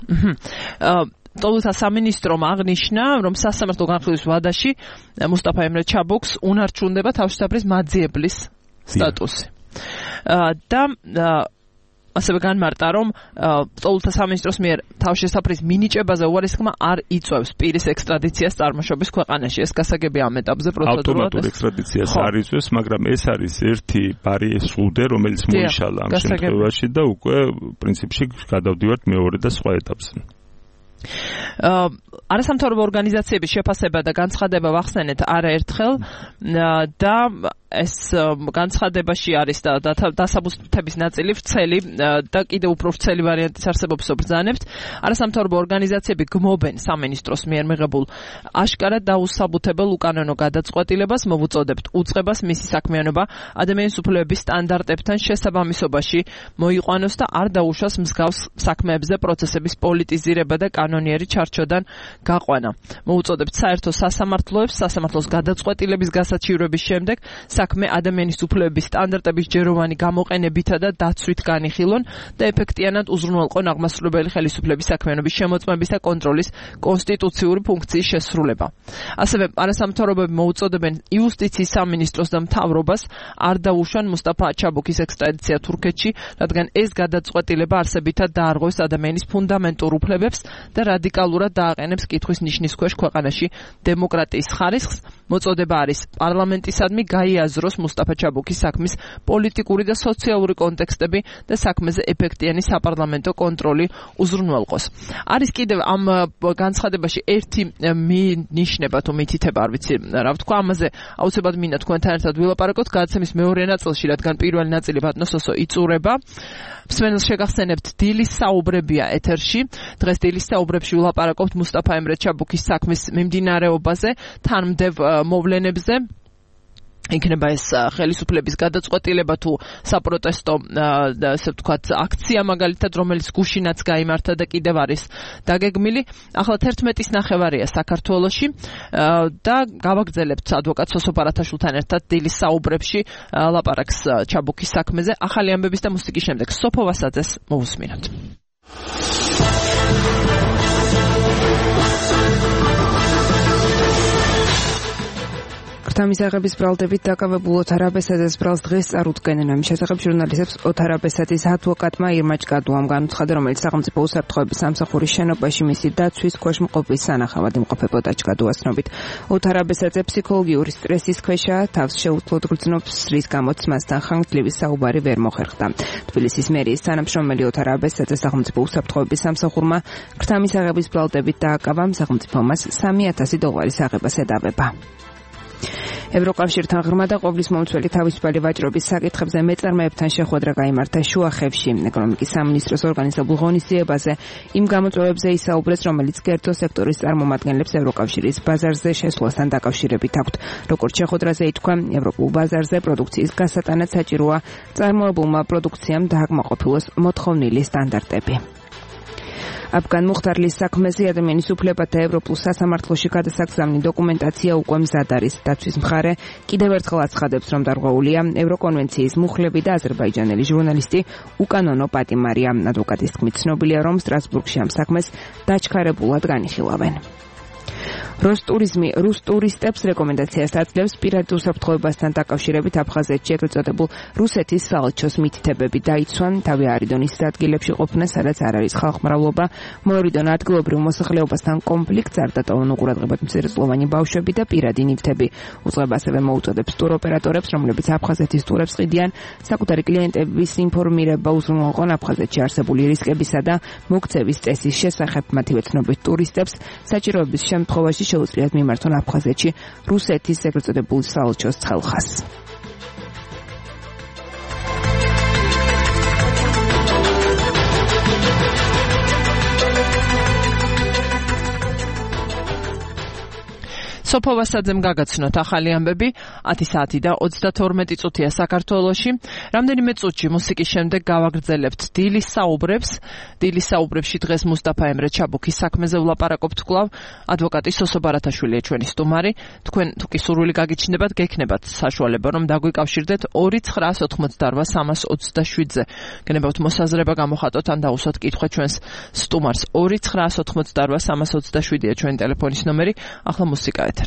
ტოლუთა სამინისტრომ აღნიშნა, რომ სასამართლო განხილვის ვადაში მუსტაფა ემრე ჩაბუქს უნარჩუნდება თავშესაფრის მაძიებლის სტატუსი. და ასევე განმარტა, რომ ტოლუთა სამინისტროს მიერ თავშესაფრის მინიჭებაზე უარესქმა არ იწვევს პირის ექსტრადიციას წარმოშობის ქვეყანაში. ეს გასაგები ამ ეტაპზე პროცედურულად ავტომატურ ექსტრადიციას არ იწვევს, მაგრამ ეს არის ერთი სხდე, რომელიც მოიშალა ამ შემთხვევაში და უკვე პრინციპში გადავდივართ მეორე და სხვა ეტაპზე. არასამთავრობო ორგანიზაციების შეფასება და განცხადება ვახსენეთ არაერთხელ და ეს განცხადებაში არის და დასაბუთების ნაწილი ვრცელი და კიდევ უფრო ვრცელი ვარიანტის არსებობს ბრძანებთ. არასამთავრობო ორგანიზაციები გმობენ სამინისტროს მიერ მიღებულ აშკარად დაუსაბუთებელ უკანონო გადაწყვეტილებას, მოვუწოდებთ უწყებას მისი საქმიანობა ადამიანის უფლებების სტანდარტებთან შესაბამისობაში მოიყვანოს და არ დაუშვას მსგავს საქმეებზე პროცესების პოლიტიზირება და კანონიერი ჩარჩოდან გაყვანა. მოვუწოდებთ საერთო სასამართლოებს სასამართლოს გადაწყვეტილების გასაჩივრების შემდეგ საქმე ადამიანის უფლებების სტანდარტების ჯეროვანი გამოყენებითა და დაცვით განიხილონ და ეფექტიანად უზრუნველყონ აღმასრულებელი ხელისუფლების საქმიანობის შემოწმების და კონტროლის კონსტიტუციური ფუნქციის შესრულება. ასევე არასამთავრობოები მოუწოდებენ იუსტიციის სამინისტროს და მთავრობას არ დაუშვან მუსტაფა ჩაბუქის ექსტრადიცია თურქეთში, რადგან ეს გადაწყვეტილება არსებითად დაარღვევს ადამიანის ფუნდამენტურ უფლებებს და რადიკალურად დააყენებს კითხვის ნიშნის ქვეშ ქვეყანაში დემოკრატიის ხარისხს. მოწოდება არის პარლამენტისადმი გაიაზროს შეაძროს მუსტაფა ჩაბუქის საქმის პოლიტიკური და სოციალური კონტექსტები და საქმეზე ეფექტიანი საპარლამენტო კონტროლი უზრუნველყოს. არის კიდევ ამ განცხადებაში ერთი ნიშნება თუ მითითება, არ ვიცი რა ვთქვა, ამაზე აუცილებლად მინდა თქვენთან ერთად ვილაპარაკოთ გადაცემის მეორე ნაწილში, რადგან პირველი ნაწილი ბატონოსო იწურება. მსმენელს შეგახსენებთ, დილის საუბრებია ეთერში. დღეს დილის საუბრებში ვილაპარაკობთ მუსტაფა ემრე ჩაბუქის საქმის მიმდინარეობაზე, თანმდევ მოვლენებზე. იქნება ეს ხელისუფლების გადაწყვეტილება თუ საპროტესტო ასე ვთქვათ აქცია მაგალითად, რომელიც გუშინაც გაიმართა და კიდევ არის დაგეგმილი. ახლა 11-ის ნახევარია საქართველოში და გავაგრძელებთ ადვოკატ სოსო ბარათაშვილთან ერთად დილის საუბრებში ლაპარაკს ჩაბუქის საქმეზე. ახალი ამბების და მუსიკის შემდეგ სოფო ვასაძეს მოусმინოთ. ქრთამისაღების ბრალდებით დაკავებულ ოთარ აბესაძეს ბრალს დღეს წარუდგენენ. ამის შესახებ ჟურნალისტებს ოთარ აბესაძის ადვოკატმა ირმა ჭკადუამ განუცხადა, რომელიც სახელმწიფო უსაფრთხოების სამსახურის შენობაში მისი დაცვის ქვეშ მყოფის სანახავად იმყოფებოდა. ჭკადუას ცნობით, ოთარ აბესაძე ფსიქოლოგიური სტრესის ქვეშაა, თავს შეუძლოდ გრძნობს, რის გამოც მასთან ხანგრძლივი საუბარი ვერ მოხერხდა. თბილისის მერიის თანამშრომელი ოთარ აბესაძე სახელმწიფო უსაფრთხოების სამსახურმა ქრთამისაღების ბრალდებით დააკავა, სახელმწიფო მას $3,000 აღებას ედავება. ევროკავშირთან ღრმა და ყოვლის მომცველი თავისუფალი ვაჭრობის საკითხებზე მეწარმეებთან შეხვედრა გაიმართა შუახევში. ეკონომიკის სამინისტროს ორგანიზებულ ღონისძიებაზე იმ გამოწვევებზე ისაუბრეს, რომელიც კერძო სექტორის წარმომადგენლებს ევროკავშირის ბაზარზე შესვლასთან დაკავშირებით აქვთ. როგორც შეხვედრაზე ითქვა, ევროპულ ბაზარზე პროდუქციის გასატანად საჭიროა წარმოებულმა პროდუქციამ დააკმაყოფილოს მოთხოვნილი სტანდარტები. აფგან მუხტარლის საქმეზე ადამიანის უფლებათა ევროპულ სასამართლოში გადასაგზავნი დოკუმენტაცია უკვე მზად არის. დაცვის მხარე კიდევ ერთხელ აცხადებს, რომ დარღვეულია ევროკონვენციის მუხლები და აზერბაიჯანელი ჟურნალისტი უკანონო პატიმარია. ადვოკატის თქმით, ცნობილია, რომ სტრასბურგში ამ საქმეს დაჩქარებულად განიხილავენ. როსტურიზმი რუს ტურისტებს რეკომენდაციას აძლევს პირადი უსაფრთხოებასთან დაკავშირებით აფხაზეთში ეგრეთ წოდებულ რუსეთის საელჩოს მითითებები დაიცვან. თავი არიდონ ის ადგილებში ყოფნა, სადაც არ არის ხალხმრავლობა, მოერიდონ ადგილობრივ მოსახლეობასთან კონფლიქტს, არ დატოვონ უყურადღებად მცირეწლოვანი ბავშვები და პირადი ნივთები. უწყება ასევე მოუწოდებს ტუროპერატორებს, რომლებიც აფხაზეთის ტურებს ყიდიან, საკუთარი კლიენტების ინფორმირება უზრუნველყონ აფხაზეთში არსებული რისკებისა და მოქცევის წესის შესახებ. მათივე ცნობით, ტურისტებს საჭიროების შემთხვევაში შეუძლიათ მიმართონ აფხაზეთში რუსეთის ეგრეთ წოდებულ საელჩოს ცხელხას. სოფო ვასაძემ გაგაცნოთ ახალი ამბები. 10 საათი და 32 წუთია საქართველოში. რამდენიმე წუთში მუსიკის შემდეგ გავაგრძელებთ დილის საუბრებს. დილის საუბრებში დღეს მუსტაფა ემრე ჩაბუქის საქმეზე ვლაპარაკობთ კვლავ. ადვოკატი სოსო ბარათაშვილია ჩვენი სტუმარი. თქვენ თუ კი სურვილი გაგიჩნდებათ, გექნებათ საშუალება, რომ დაგვიკავშირდეთ 2988327-ზე. გენებავთ მოსაზრება, გამოხატოთ ან დაუსვათ კითხვა ჩვენს სტუმარს. 2988327-ია ჩვენი ტელეფონის ნომერი. ახლა მუსიკა ეთერში.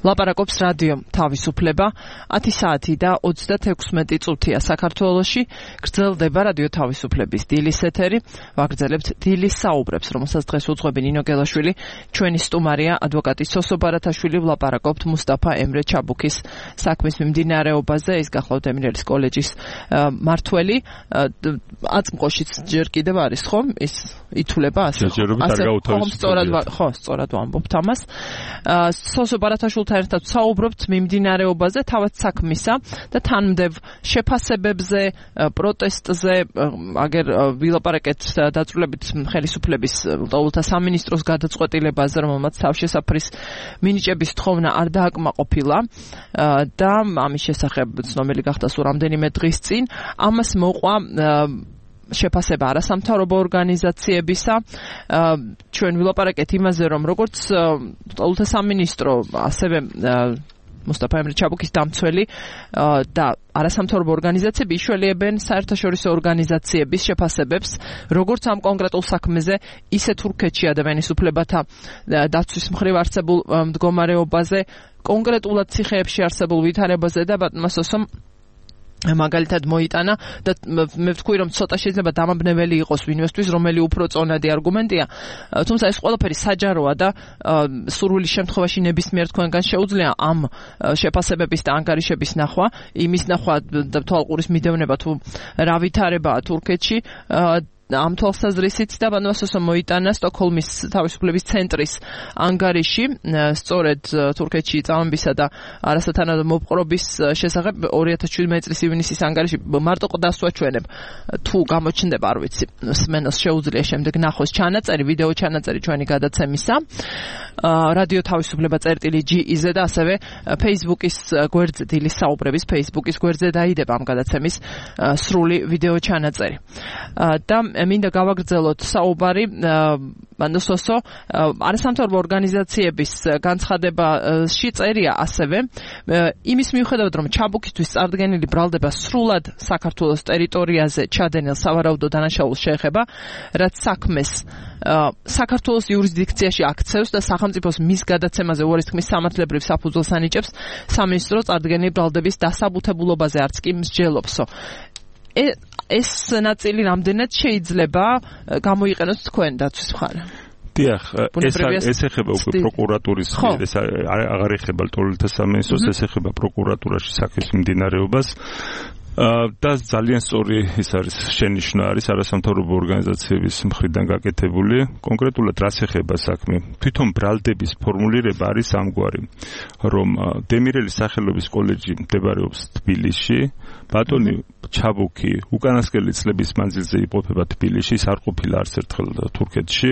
ლაპარაკობს რადიო თავისუფლება 10 საათი და 36 წუთია საქართველოში გრძელდება რადიო თავისუფლების დილის ეთერი ვაგრძელებთ დილის საუბრებს რომელსაც დღეს უძღვები ნინო გელაშვილი ჩვენი სტუმარია ადვოკატი სოსო ბარათაშვილი ვლაპარაკობთ მუსტაფა ემრე ჩაბუქის საქმის მიმდინარეობაზე ის გახლავთ ემინელის კოლეჯის მართველი აწმყოშიც ჯერ კიდევ არის ხომ ის ითვლება ასე ხო სწორად ვამბობთ ამას სოსო ბარათაშვილთან ერთად საუბრობთ მიმდინარეობაზე თავად საქმისა და თანმდევ შეფასებებზე პროტესტზე აგერ ვილაპარაკეთ დაწვრილებით ხელისუფლების ლტოლთა სამინისტროს გადაწყვეტილებაზე რომელმაც თავშესაფრის მინიჭების თხოვნა არ დააკმაყოფილა და ამის შესახებ ცნობილი გახდა სულ რამდენიმე დღის წინ ამას მოყვა შეფასება არასამთავრობო ორგანიზაციებისა ჩვენ ვილაპარაკეთ იმაზე რომ როგორც ლტოლთა სამინისტრო ასევე მუსტაფა ემრე ჩაბუქის დამცველი და არასამთავრობო ორგანიზაციები იშველიებენ საერთაშორისო ორგანიზაციების შეფასებებს როგორც ამ კონკრეტულ საქმეზე ისე თურქეთში ადამიანის უფლებათა დაცვის მხრივ არსებულ მდგომარეობაზე კონკრეტულად ციხეებში არსებულ ვითარებაზე და ბატონმა სოსომ მაგალითად მოიტანა და მე ვთქვი რომ ცოტა შეიძლება დამაბნეველი იყოს ვინმესთვის რომელი უფრო წონადი არგუმენტია თუმცა ეს ყველაფერი საჯაროა და სურვილის შემთხვევაში ნებისმიერ თქვენგან შეუძლია ამ შეფასებების და ანგარიშების ნახვა იმის ნახვა და თვალყურის მიდევნება თუ რა ვითარებაა თურქეთში ამ თვალსაზრისით და ბანვასოსო მოიტანა სტოკჰოლმის თავისუფლების ცენტრის ანგარიში სწორედ თურქეთში წამებისა და არასათანადო მოპყრობის შესახებ 2017 წლის ივნისის ანგარიში მარტო ყდასვა ჩვენებ თუ გამოჩნდება არ ვიცი სმენელს შეუძლია შემდეგ ნახოს ჩანაწერი ვიდეო ჩანაწერი ჩვენი გადაცემისა რადიო თავისუფლება წერტილი.gz და ასევე Facebook-ის გვერდზე დილის საუბრების Facebook-ის გვერდზე დაიდება ამ გადაცემის სრული ვიდეო ჩანაწერი და მინდა გავაგრძელოთ საუბარი მანოსოსო არასამთავრობო ორგანიზაციების განცხადებაში წერია ასევე იმის მიუხედავად რომ ჩაბუქისთვის წარდგენილი ბრალდება სრულად საქართველოს ტერიტორიაზე ჩადენილ სავარაუდო დანაშაულს შეეხება რაც საქმეს საქართველოს იურისდიქციაში აქცევს და სახელმწიფოს მის გადაცემაზე უარის თქმის სამართლებრივ საფუძველს ანიჭებს სამინისტრო წარდგენილი ბრალდების დასაბუთებულობაზე არც კი მსჯელობსო ეს ნაწილი რამდენად შეიძლება გამოიყენოს თქვენ დაცვის მხარე? დიახ, ეს ეხება უკვე პროკურატურის ეს აღარ ეხება ლტოლთა სამინისტროს, ეს ეხება პროკურატურაში საქმის მიმდინარეობას. და ძალიან სწორი ის არის შენიშვნა არის არასამთავრობო ორგანიზაციების მხრიდან გაკეთებული კონკრეტულად რას ეხება საქმე თვითონ ბრალდების ფორმულირება არის ამგვარი რომ დემირელის სახელობის კოლეჯი მდებარეობს თბილისში ბატონი ჩაბუქი უკანასკნელი წლების მანძილზე იმყოფება თბილისში არ ყოფილა არც ერთხელ თურქეთში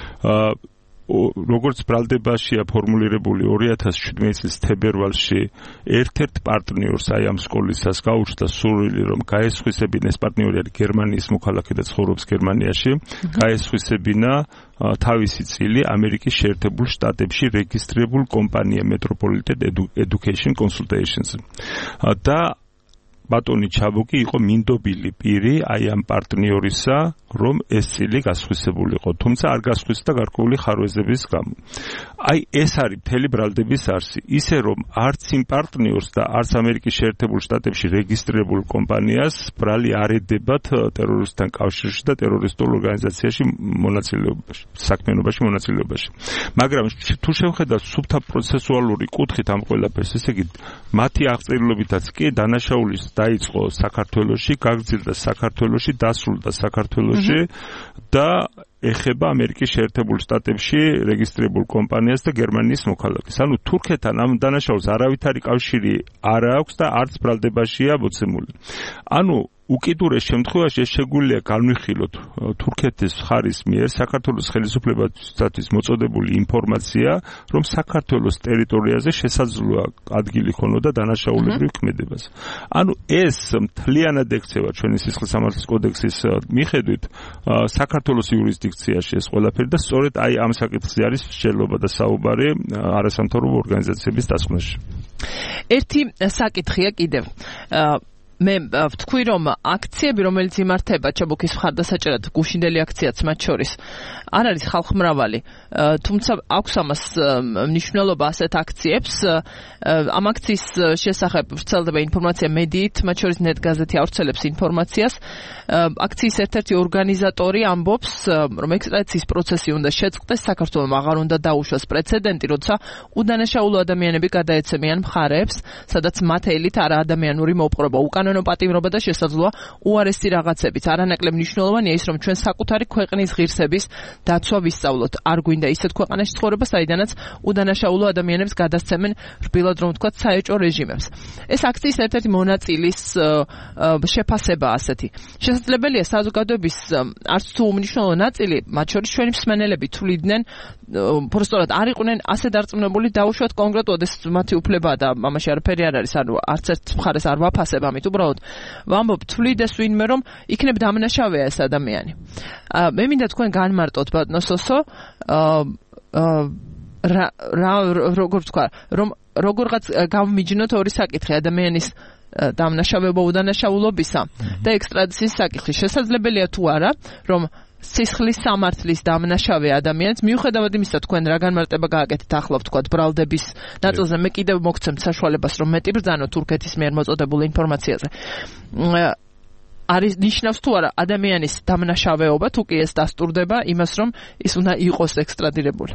როგორც ბრალდებაშია ფორმულირებული 2017 წლის თებერვალში ერთ-ერთ პარტნიორს აი ამ სკოლისას გაუჩნდა სურვილი რომ გაესხვისებინა ეს პარტნიორი არის გერმანიის მოქალაქე და ცხოვრობს გერმანიაში გაესხვისებინა თავისი წილი ამერიკის შეერთებულ შტატებში რეგისტრირებულ კომპანია Metropolitan Education Consultations და ბატონი ჩაბუქი იყო მინდობილი პირი აი ამ პარტნიორისა რომ ეს წილი გასხვისებულიყო თუმცა არ გასხვისდა გარკვეული ხარვეზების გამო აი ეს არის მთელი ბრალდების არსი ისე რომ არც იმ პარტნიორს და არც ამერიკის შეერთებულ შტატებში რეგისტრირებულ კომპანიას ბრალი არ ედებათ ტერორისტთან კავშირში და ტერორისტულ ორგანიზაციაში მონაწილეობაში საქმიანობაში მონაწილეობაში მაგრამ თუ შევხედავთ სუფთა პროცესუალური კუთხით ამ ყველაფერს ესე იგი მათი აღწერილობითაც კი დანაშაულის დაიწყო საქართველოში, გაგრძელდა საქართველოში, დასრულდა საქართველოში და ეხება ამერიკის შეერთებულ შტატებში რეგისტრირებულ კომპანიას და გერმანიის მოქალაქეს. ანუ თურქეთთან ამ დანაშაულს არავითარი კავშირი არ აქვს და არც ბრალდებაშია მოცემული. ანუ უკიდურეს შემთხვევაში ეს შეგვიძლია განვიხილოთ თურქეთის მხარის მიერ საქართველოს ხელისუფლებისათვის მოწოდებული ინფორმაცია, რომ საქართველოს ტერიტორიაზე შესაძლოა ადგილი ქონოდა დანაშაულებრივ ქმედებას. ანუ ეს მთლიანად ექცევა ჩვენი სისხლისამართლის კოდექსის მიხედვით საქართველოს იურისდიქციაში ეს ყველაფერი და სწორედ აი ამ საკითხზე არის მსჯელობა და საუბარი არასამთავრობო ორგანიზაციების დასკვნაში. ერთი საკითხია კიდევ მე ვთქვი რომ აქციები რომელიც იმართება ჩაბუქის მხარდასაჭერად გუშინდელი აქციაც მათ შორის არ არის ხალხმრავალი თუმცა აქვს ამას მნიშვნელობა ასეთ აქციებს ამ აქციის შესახებ ვრცელდება ინფორმაცია მედიით მათ შორის net გაზეთი ავრცელებს ინფორმაციას აქციის ერთ-ერთი ორგანიზატორი ამბობს რომ ექსტრადიციის პროცესი უნდა შეწყდეს საქართველოს აღარ უნდა დაუშვას პრეცედენტი როცა უდანაშაულო ადამიანები გადაეცემიან მხარეებს სადაც მათ ელით არა ადამიანური მოპყრობა უკანონო პატიმრობა და შესაძლოა უარესი რაღაცებით არანაკლებ მნიშვნელოვანია ის რომ ჩვენ საკუთარი ქვეყნის ღირსების დაცვა ვისწავლოთ არ გვინდა ისეთ ქვეყანაში ცხოვრება საიდანაც უდანაშაულო ადამიანებს გადასცემენ რბილად რომ ვთქვათ საეჭო რეჟიმებს ეს აქციის ერთ-ერთი მონაწილის შეფასება ასეთი შესაძლებელია საზოგადოების არც თუ უმნიშვნელო ნაწილი მათ შორის ჩვენი მსმენელები თვლიდნენ პროსტორად არ იყვნენ ასე დარწმუნებული დაუშვათ კონკრეტულად ეს მათი უფლება და ამაში არაფერი არ არის ანუ არც ერთ მხარეს არ ვაფასებ ამით უბრალოდ ვამბობ თვლიდეს ვინმე რომ იქნებ დამნაშავეა ეს ადამიანი მე მინდა თქვენ განმარტოთ ბატონო სოსო როგორ ვთქვა რომ როგორღაც გამიჯნოთ ორი საკითხი ადამიანის დამნაშავეობა უდანაშაულობისა და ექსტრადიციის საკითხი შესაძლებელია თუ არა რომ სისხლის სამართლის დამნაშავე ადამიანს მიუხედავად იმისა თქვენ რა განმარტება გააკეთეთ ახლა ვთქვათ ბრალდების ნაწილზე მე კიდევ მოგცემთ საშუალებას რომ მეტი ბრძანო თურქეთის მიერ მოწოდებულ ინფორმაციაზე არის ნიშნავს თუ არა ადამიანის დამნაშავეობა თუ კი ეს დასტურდება იმას რომ ის უნდა იყოს ექსტრადირებული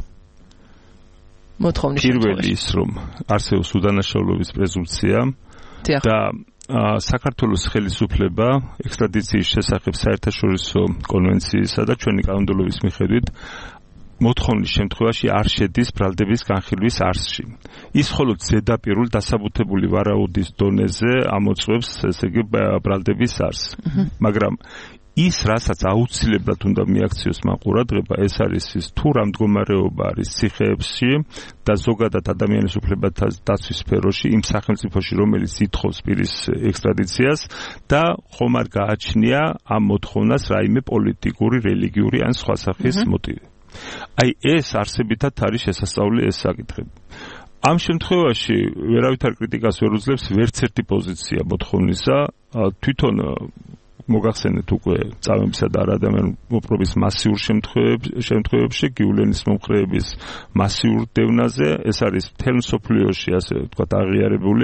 მოთხოვნის პირველი ის რომ არსებობს უდანაშაულობის პრეზუმპცია და საქართველოს ხელისუფლება ექსტრადიციის შესახებ საერთაშორისო კონვენციისა და ჩვენი კანონმდებლობის მიხედვით მოთხოვნის შემთხვევაში არ შედის ბრალდების განხილვის არსში. ის მხოლოდ ზედაპირულ დასაბუთებული ვარაუდის დონეზე ამოწმებს ესე იგი ბრალდების არსს. მაგრამ ის რასაც აუცილებლად უნდა მიაქციოს მაყურადღება ეს არის ის თუ რა მდგომარეობა არის ციხეებში და ზოგადად ადამიანის უფლებათა დაცვის სფეროში იმ სახელმწიფოში რომელიც ითხოვს პირის ექსტრადიციას და ხომ არ გააჩნია ამ მოთხოვნას რაიმე პოლიტიკური, რელიგიური ან სხვა სახის მოტივი. აი ეს არსებითად არის შესასწავლი ეს საკითხები. ამ შემთხვევაში ვერავითარ კრიტიკას ვერ უძლებს ვერც ერთი პოზიცია მოთხოვნისა თვითონ მოგახსენეთ უკვე წამებისა და არადამიანური მოპყრობის მასიურ შემთხვევებში გიულენის მომხრეების მასიურ დევნაზე ეს არის მთელ მსოფლიოში ასე ვთქვათ აღიარებული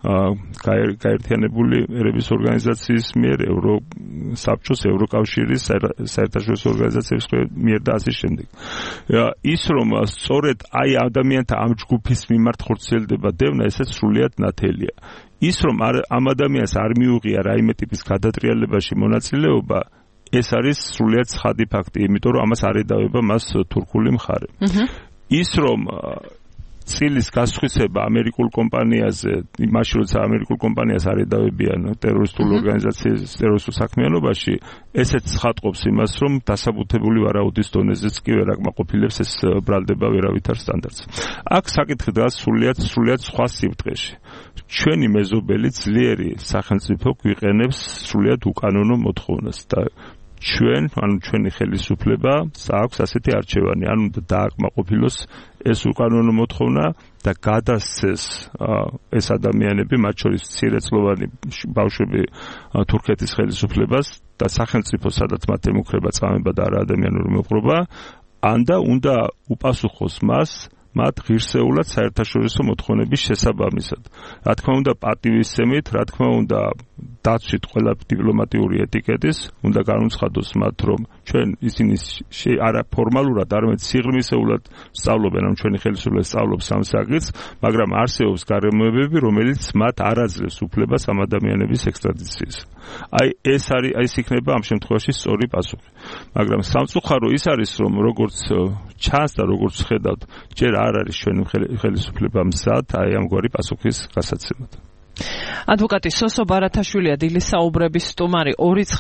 გაერთიანებული ერების ორგანიზაციის მიერ საბჭოს ევროკავშირის საერთაშორისო ორგანიზაციების მიერ და ასე შემდეგ ის რომ სწორედ აი ადამიანთა ამ ჯგუფის მიმართ ხორციელდება დევნა ესეც სრულიად ნათელია ის რომ ამ ადამიანს არ მიუღია რაიმე ტიპის გადატრიალებაში მონაწილეობა ეს არის სრულიად ცხადი ფაქტი იმიტომ რომ ამას არ ედავება მას თურქული მხარე ის რომ ცილის გასხვისება ამერიკულ კომპანიაზე იმაში როცა ამერიკულ კომპანიას არ ედავებიან ტერორისტულ ორგანიზაციის ტერორისტულ საქმიანობაში ესეც ცხადყოფს იმას რომ დასაბუთებული ვარაუდის დონეზეც კი ვერ აკმაყოფილებს ეს ბრალდება ვერავითარ სტანდარტს აქ საკითხი დგას სრულიად სხვა სიბრტყეში ჩვენი მეზობელი ძლიერი სახელმწიფო გვიყენებს სრულიად უკანონო მოთხოვნას და ჩვენი ხელისუფლება აქვს ასეთი არჩევანი ან უნდა დააკმაყოფილოს ეს უკანონო მოთხოვნა და გადასცეს ეს ადამიანები მათ შორის მცირეწლოვანი ბავშვები თურქეთის ხელისუფლებას და სახელმწიფო სადაც მათ ემუქრება წამება და არა ადამიანური მოპყრობა ან და უნდა უპასუხოს მათ ღირსეულად საერთაშორისო მოთხოვნების შესაბამისად. რა თქმა უნდა, პატივისცემით, რა თქმა უნდა, დაცვით ყველა დიპლომატიური ეტიკეტის, უნდა განუცხადოს მათ, რომ ჩვენ ისინი არა ფორმალურად, არამედ სიღრმისეულად სწავლობენ, ამ ჩვენი ხელისუფლება სწავლობს ამ საკითხს, მაგრამ არსებობს გარემოებები, რომელიც მათ არ აძლევს უფლებას ამ ადამიანების ექსტრადიციის. აი ეს იქნება ამ შემთხვევაში სწორი პასუხი. მაგრამ სამწუხარო ის არის, რომ როგორც ჩანს და როგორც ხედავთ, ჯერ არ არის ჩვენი ხელისუფლება მზად აი ამგვარი პასუხის გასაცემად. ადვოკატი სოსო ბარათაშვილია დილის საუბრების სტუმარი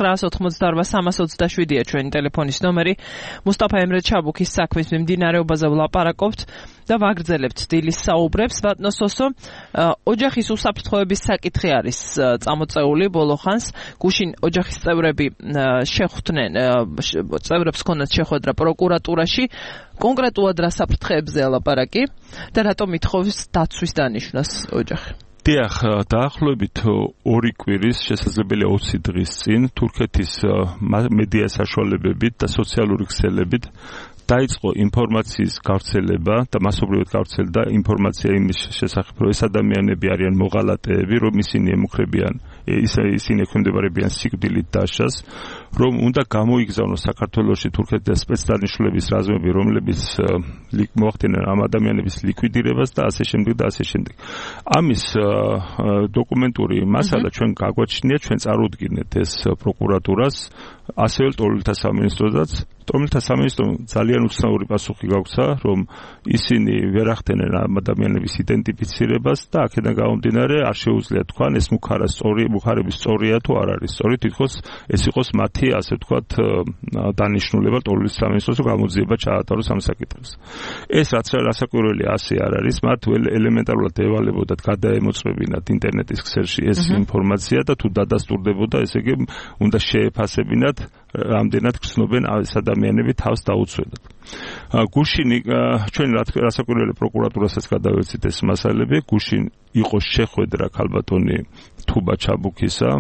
2988327-ია ჩვენი ტელეფონის ნომერი მუსტაფა ემრე ჩაბუქის საქმის მიმდინარეობაზე ვლაპარაკობთ და ვაგრძელებთ დილის საუბრებს ბატონო სოსო ოჯახის უსაფრთხოების საკითხი არის წამოწეული ბოლო ხანს გუშინ ოჯახის წევრები შეხვდნენ წევრებს ჰქონდათ შეხვედრა პროკურატურაში კონკრეტულად რა საფრთხეებზეა ლაპარაკი და რატომ ითხოვს დაცვის დანიშვნას ოჯახი დიახ, დაახლოებით 2 კვირის, შესაძლებელია 20 დღის წინ თურქეთის მედია საშუალებებით და სოციალური ქსელებით დაიწყო ინფორმაციის გავრცელება და მასობრივად გავრცელდა ინფორმაცია იმის შესახებ, რომ ეს ადამიანები არიან მოღალატეები, რომ ისინი ემუქრებიან, ისინი ექვემდებარებიან სიკვდილით დასჯას, რომ უნდა გამოიგზავნოს საქართველოში თურქეთის სპეცდანიშნულების რაზმები, რომლებიც მოახდინონ ამ ადამიანების ლიკვიდირებას და ასე შემდეგ და ასე შემდეგ. ამის დოკუმენტური მასალა ჩვენ გაგვაჩნია, ჩვენ წარუდგინეთ ეს პროკურატურას, ასევე ლტოლვილთა სამინისტროდაც. ლტოლვილთა სამინისტრომ ძალიან უცნაური პასუხი გაგვცა, რომ ისინი ვერ ახდენენ ამ ადამიანების იდენტიფიცირებას და აქედან გამომდინარე არ შეუძლია თქვან ეს მუხარების სწორია თუ არ არის სწორი, თითქოს ეს იყოს მათი ასე ვთქვათ დანიშნულება ლტოლვილთა სამინისტროს გამოძიება ჩაატაროს ამ საკითხს. ეს რაც რასაკვირველია ასე არ არის, მათ ელემენტარულად ევალებოდათ გადაემოწმებინათ ინტერნეტის ქსელში ეს ინფორმაცია და თუ დადასტურდებოდა, ესე იგი უნდა შეეფასებინათ რამდენად გრძნობენ ეს ადამიანები თავს დაუცვედათ. გუშინი ჩვენ რასაკვირველია პროკურატურასაც გადავეცით ეს მასალები, გუშინ იყო შეხვედრა ქალბატონი თუბა ჩაბუქისა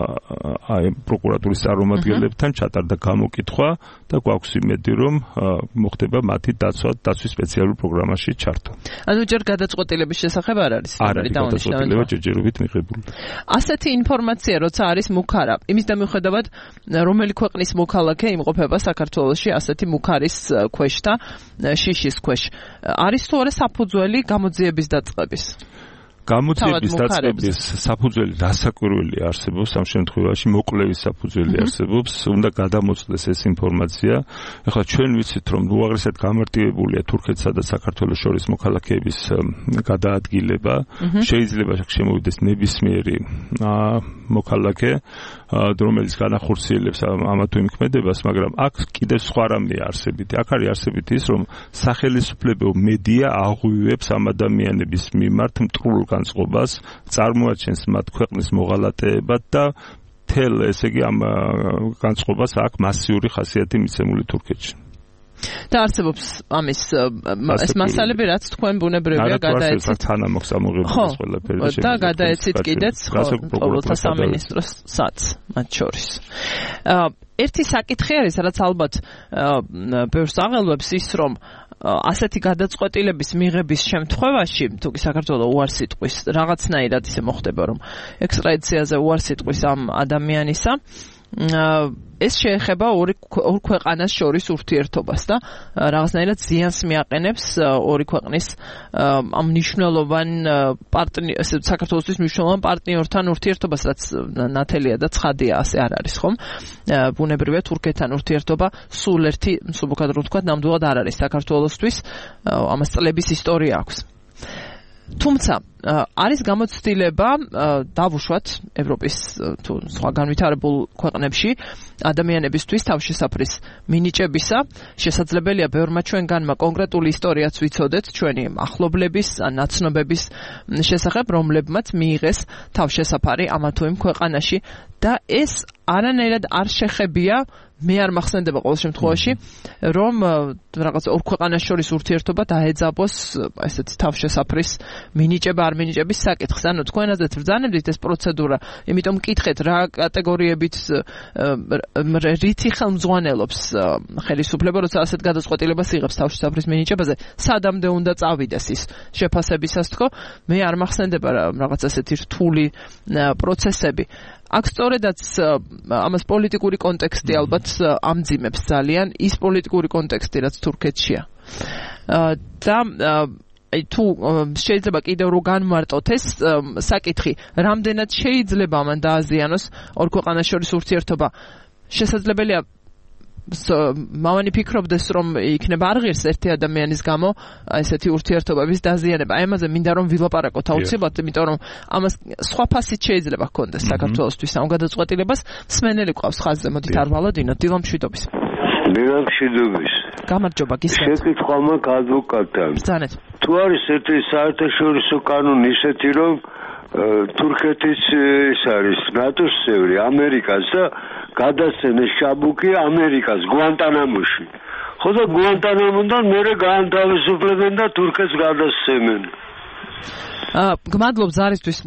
აი პროკურატურის წარმომადგენლებთან, ჩატარდა გამოკითხვა და გვაქვს იმედი, რომ მოხდება მათი დაცვის სპეციალურ პროგრამაში ჩართვა. ანუ ჯერ გადაწყვეტილების შესახებ არ არის გადაწყვეტილება ჯერჯერობით მიღებული. ასეთი ინფორმაცია როცა არის მუქარა, იმის დამოუკიდებლად რომელი ქვეყნის მოქალაქე იმყოფება საქართველოში ასეთი მუქარის ქვეშ და შიშის ქვეშ, არის თუ არა საფუძველი გამოძიების დაწყების? გამოძიების დაწყების საფუძველი რასაკვირველი არსებობს ამ შემთხვევაში, მოკვლევის საფუძველი არსებობს, უნდა გადამოწდეს ეს ინფორმაცია. ეხლა ჩვენ ვიცით, რომ უაღრესად გამარტივებულია თურქეთსა და საქართველოს შორის მოქალაქეების გადაადგილება, შეიძლება შემოვიდეს ნებისმიერი მოქალაქე, რომელიც განახორციელებს ამა თუ იმ ქმედებას, მაგრამ აქ კიდევ სხვა რამეა არსებითი. აქ არის არსებითი ის, რომ სახელმწიფო მედია აღვივებს ამ ადამიანების მიმართ მტრულ განწყობას, წარმოაჩენს მათ ქვეყნის მოღალატეებად და თელ, ესე იგი, ამ განწყობას აქვს მასიური ხასიათი მიცემული თურქეთში. და არსებობს ამის ეს მასალები, რაც თქვენ ბუნებრივია გადაეცით. თანამოხსამოღებლის ყველაფერი და გადაეცით კიდეც ყოველთა სამინისტროსაც მათ შორის. ერთი საკითხი არის, რაც ალბათ ბევრს აღელვებს ის, რომ ასეთი გადაწყვეტილების მიღების შემთხვევაში, თუ კი საქართველოს უარს იტყვის, რაღაცნაირად ისე მოხდება, რომ ექსტრადიციაზე უარს იტყვის ამ ადამიანისა, ეს შეეხება ორ ქვეყანას შორის ურთიერთობას და რაღაცნაირად ზიანს მიაყენებს ორი ქვეყნის ამ მნიშვნელოვან საქართველოსთვის მნიშვნელოვან პარტნიორთან ურთიერთობას, რაც ნათელია და ცხადია, ასე არ არის, ხომ? ბუნებრივია თურქეთთან ურთიერთობა სულ ერთი, მსუბუქად რომ ვთქვათ, ნამდვილად არ არის საქართველოსთვის, ამას წლების ისტორია აქვს. თუმცა არის გამოცდილება დავუშვათ ევროპის თუ სხვა განვითარებულ ქვეყნებში ადამიანებისთვის თავშესაფრის მინიჭებისა. შესაძლებელია ბევრმა ჩვენგანმა კონკრეტული ისტორიაც ვიცოდეთ ჩვენი ახლობლების ან ნაცნობების შესახებ, რომლებმაც მიიღეს თავშესაფარი ამა თუ იმ ქვეყანაში და ეს არანაირად არ შეხებია, მე არ მახსენდება ყოველ შემთხვევაში, რომ რაღაც ორ ქვეყანას შორის ურთიერთობა დაეძაბოს ესეთი თავშესაფრის მინიჭება არ მინიჭების საკითხს. ანუ თქვენაზეც ბრძანებდით ეს პროცედურა, იმიტომ მკითხეთ რა კატეგორიებით რითი ხელმძღვანელობს ხელისუფლება, როცა ასეთ გადაწყვეტილებას იღებს თავშესაფრის მინიჭებაზე, სადამდე უნდა წავიდეს ის შეფასებისას თქო, მე არ მახსენდება რაღაც ასეთი რთული პროცესები. აქ სწორედაც ამას პოლიტიკური კონტექსტი ალბათ ამძიმებს ძალიან, ის პოლიტიკური კონტექსტი, რაც თურქეთშია. და თუ შეიძლება კიდევ რო განმარტოთ ეს საკითხი, რამდენად შეიძლება ამან დააზიანოს ორ ქვეყანას შორის ურთიერთობა, შესაძლებელია მამანი ფიქრობდეს, რომ იქნება არ ღირს ერთი ადამიანის გამო ესეთი ურთიერთობების დაზიანება. აი ამაზე მინდა რომ ვილაპარაკოთ აუცილებლად, იმიტომ რომ ამას სხვა ფასით შეიძლება ჰქონდეს საქართველოსთვის ამ გადაწყვეტილებას. მსმენელი ყავს ხაზზე, მოდით არ ვალოდინოთ. დილა მშვიდობის. დილა მშვიდობის. გამარჯობა, გისმენთ. შეკითხვა მაქვს ადვოკატთან. ბრძანეთ. თუ არის ერთი საერთაშორისო კანონი ისეთი, რომ თურქეთის ის არის ნატოს წევრი, ამერიკას და გადასცემეს ჩაბუქი ამერიკას გვანტანამოში. ხო და გვანტანამოდან მერე გაანთავისუფლებენ და თურქეთს გადასცემენ. გმადლობ ზარისთვის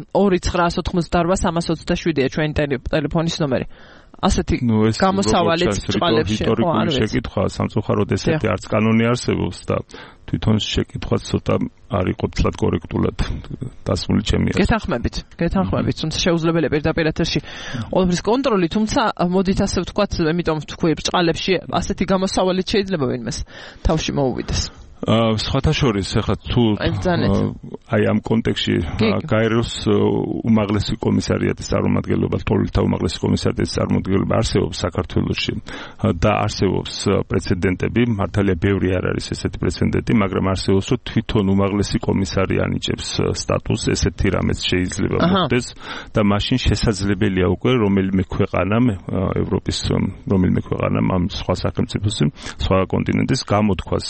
2988327-ია ჩვენი ტელეფონის ნომერი. ასეთი გამოსავალით ჭყალებში ისტორიული შეკითხვა სამწუხაროდ ესეთი არც კანონი არსებობს და თვითონ შეკითხვა ცოტა არ იყო თლად კორექტულად დასმული ჩემი აზრით. გეთანხმებით, თუმცა შეუძლებელია პირდაპირ ეთერში ყველაფრის კონტროლი, თუმცა მოდით ასე ვთქვათ, იმიტომ ვთქვი ბრჭყალებში ასეთი გამოსავალით შეიძლება ვინმეს თავში მოუვიდეს. სხვათა შორის ახლა თუ აი ამ კონტექსში გაეროს უმაღლესი კომისარიატის წარმომადგენლობა, ტოლთა უმაღლესი კომისარიატის წარმომადგენლობა არსებობს საქართველოში და არსებობს პრეცედენტები, მართალია ბევრი არ არის ესეთი პრეცედენტი, მაგრამ არსებობს რომ თვითონ უმაღლესი კომისარი ანიჭებს სტატუსს, ესეთი რამეც შეიძლება მოხდეს და მაშინ შესაძლებელია უკვე რომელიმე ქვეყანამ, ევროპის რომელიმე ქვეყანამ ამ სხვა სახელმწიფოს, სხვა კონტინენტის გამოთქვას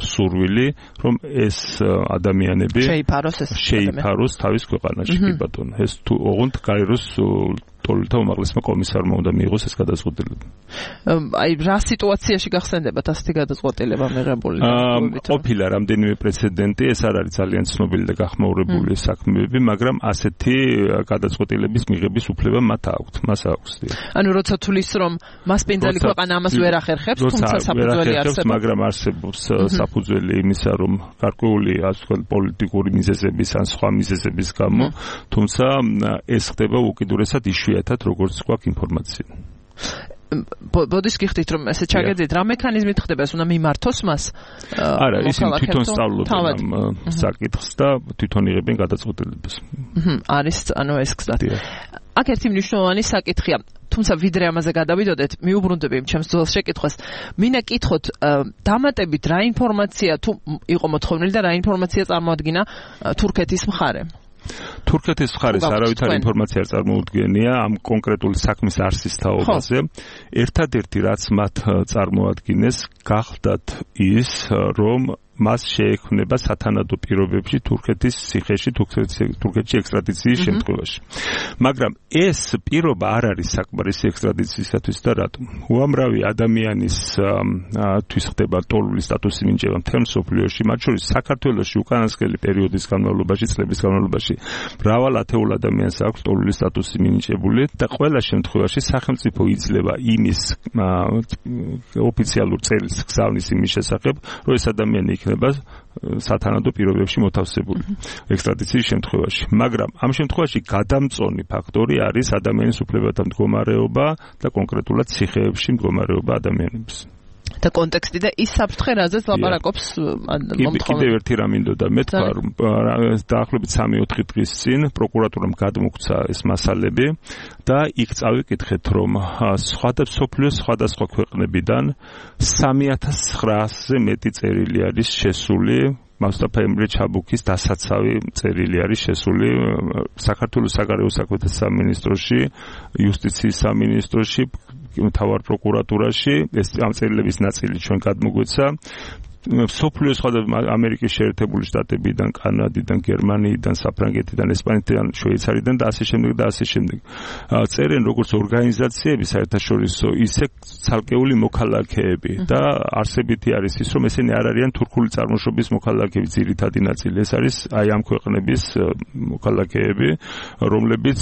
რომ ეს ადამიანები შეიფაროს თავის ქვეყანაში, კი ბატონო. ეს თუ ოღონდ გაეროს ტოლთა უმაღლესმა კომისარმა უნდა მიიღოს ეს გადაწყვეტილება. აი რა სიტუაციაში გახსენდებათ ასეთი გადაწყვეტილება მიღებული? ყოფილა რამდენიმე პრეცედენტი, ეს არ არის ძალიან ცნობილი და გახმაურებული საქმეები, მაგრამ ასეთი გადაწყვეტილების მიღების უფლება მათ აქვს. ანუ როცა თulis რომ მასპინძელი ქვეყანა ამას ვერ ახერხებს, თუმცა საფუძველი არსებობს, მაგრამ არსებობს საფუძველი იმისა, რომ გარკვეული ასე ვთქვათ პოლიტიკური მიზეზების ან სხვა მიზეზების გამო, თუმცა ეს ხდება უკიდურესად იშვიათად, როგორც გვაქვს ინფორმაცია. ბოდის გიხდით რომ ესე ჩაგედით რა მექანიზმით ხდება ეს უნდა მიმართოს მას? არა, ისინი თვითონ სწავლობენ ამ საკითხს და თვითონ იღებენ გადაწყვეტილებას. არის ანუ ეს გზად. აქ ერთი მნიშვნელოვანი საკითხია. თუმცა ვიდრე ამაზე გადავიდოდეთ, მიუბრუნდები ჩემს ძველს შეკითხვას. მინდა კითხოთ, დამატებით რა ინფორმაცია თუ იყო მოთხოვნილი და რა ინფორმაცია წარმოადგინა თურქეთის მხარემ? თურქეთის მხარეს არავითარი ინფორმაცია არ წარმოუდგენია ამ კონკრეტული საქმის არსის თაობაზე. ერთადერთი რაც მათ წარმოადგენს, გახდათ ის, რომ მას შეექმნება სათანადო პირობებში თურქეთის ციხეში, თურქეთში ექსტრადიციის შემთხვევაში. მაგრამ ეს პირობა არ არის საკმარისი ექსტრადიციისათვის და რატომ? უამრავი ადამიანის თვის ხდება ტოლული სტატუსი მინიჭება მთელ მსოფლიოში, მათ შორის საქართველოში უკანასკნელი პერიოდის განმავლობაში, წლების განმავლობაში მრავალ ათეულ ადამიანს აქვს ტოლული სტატუსი მინიჭებული და ყველა შემთხვევაში სახელმწიფო იძლევა იმის ოფიციალურ წერილს გზავნის იმის შესახებ, რომ ეს ადამიანი იქნება სათანადო პირობებში მოთავსებული ექსტრადიციის შემთხვევაში. მაგრამ ამ შემთხვევაში გადამწონი ფაქტორი არის ადამიანის უფლებათა მდგომარეობა და კონკრეტულად ციხეებში მდგომარეობა ადამიანების. და კონტექსტი და ის საფრთხე, რაზეც ლაპარაკობს მომთხოვნელი. კიდევ ერთი რამ მინდოდა მეთქვა, რომ დაახლოებით 3-4 დღის წინ პროკურატურამ გადმოგვცა ეს მასალები და იქ წავიკითხეთ, რომ სხვადასხვა ქვეყნებიდან 3900-ზე მეტი წერილი არის შესული მასტაფა ემრე ჩაბუქის დასაცავი წერილი არის შესული საქართველოს საგარეო საქმეთა სამინისტროში, იუსტიციის სამინისტროში, მთავარ პროკურატურაში. ეს ამ წერილების ნაწილი ჩვენ გადმოგვეცა. სოფლიოს სხვადასხვა ამერიკის შეერთებული შტატებიდან, კანადიდან, გერმანიიდან, საფრანგეთიდან, ესპანეთიდან, შვეიცარიიდან და ასე შემდეგ და ასე შემდეგ. წერენ როგორც ორგანიზაციები საერთაშორისო, ისე ცალკეული მოქალაქეები და არსებითი არის ის, რომ ესენი არ არიან თურქული წარმოშობის მოქალაქეები, ძირითადი ნაწილი. ეს არის აი ამ ქვეყნების მოქალაქეები, რომლებიც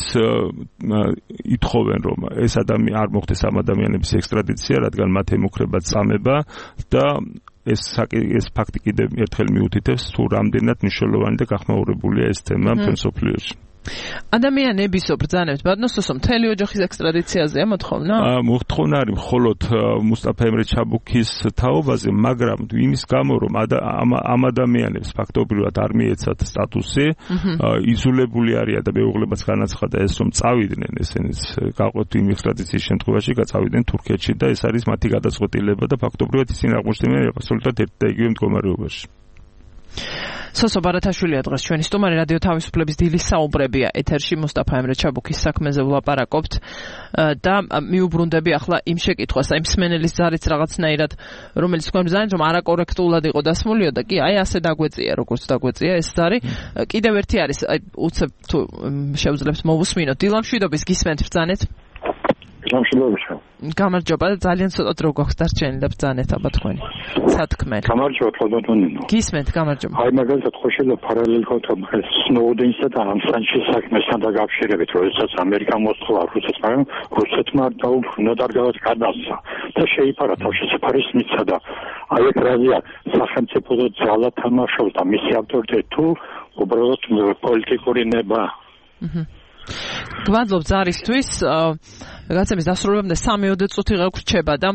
ითხოვენ, რომ ეს არ მოხდეს ამ ადამიანების ექსტრადიცია, რადგან მათ ემუქრებათ წამება და ეს ფაქტი კიდევ ერთხელ მიუთითებს, თუ რამდენად მნიშვნელოვანი და გახმაურებულია ეს თემა მთელ მსოფლიოში. ადამიანების ბრძანებთ ბადნოსოსო მთელი ოჯახის ექსტრადიციაზეა მოთხოვნა? მოთხოვნა არის მხოლოდ მუსტაფა ემრე ჩაბუქის თაობაზე, მაგრამ იმის გამო, რომ ამ ადამიანებს ფაქტობრივად არ მიეცათ სტატუსი, იზოლებული არიან და მეუღლებაც განაცხადა ეს, რომ წავიდნენ ესენიც გაყვეთ იმ ექსტრადიციის შემთხვევაში, წავიდნენ თურქეთში და ეს არის მათი გადაწყვეტილება და ფაქტობრივად ისინი აღმოჩნდნენ აბსოლუტურად ერთ და იგივე მდგომარეობაში. სოსო ბარათაშვილია დღეს ჩვენი სტუმარი რადიო თავისუფლების დილის საუბრებია ეთერში მუსტაფა ემრე ჩაბუქის საქმეზე ვლაპარაკობთ და მიუბრუნდები ახლა იმ შეკითხვას, აი მსმენელის ზარიც რაღაცნაირად, რომელიც თქვენ ბრძანეთ, რომ არაკორექტულად იყო დასმულიო და კი აი ასე დაგვეწია, როგორც დაგვეწია ეს ზარი. კიდევ ერთი არის, აი უცებ თუ შეუძლებთ მოვუსმინოთ. დილამშვიდობის გისმენთ ბრძანეთ? გამარჯობა და ძალიან ცოტა დრო გვაქვს დარჩენილი ბრძანეთაბა თქვენი სათქმელი. გამარჯობა თოდონინო. გისმენთ, გამარჯობა. აი მაგალითად ხო შეიძლება პარალელი გქონდეს სნოუდენსა და ანსანჩის საქმესთან დაკავშირებით, როდესაც ამერიკა მოსთხოვა რუსეთს, მაგრამ რუსეთმა დაუბრუნდა და გადასცა და შეიფარა თავშესაფარის მისცა და აი ეს რაზეა სახელმწიფო ძალა თამაშობს და მისი ავტორიტეტი თუ უბრალოდ პოლიტიკური ნება. გვადლობ ზარისთვის გაცემის დასრულებამდე 3-4 წუთი გვრჩება და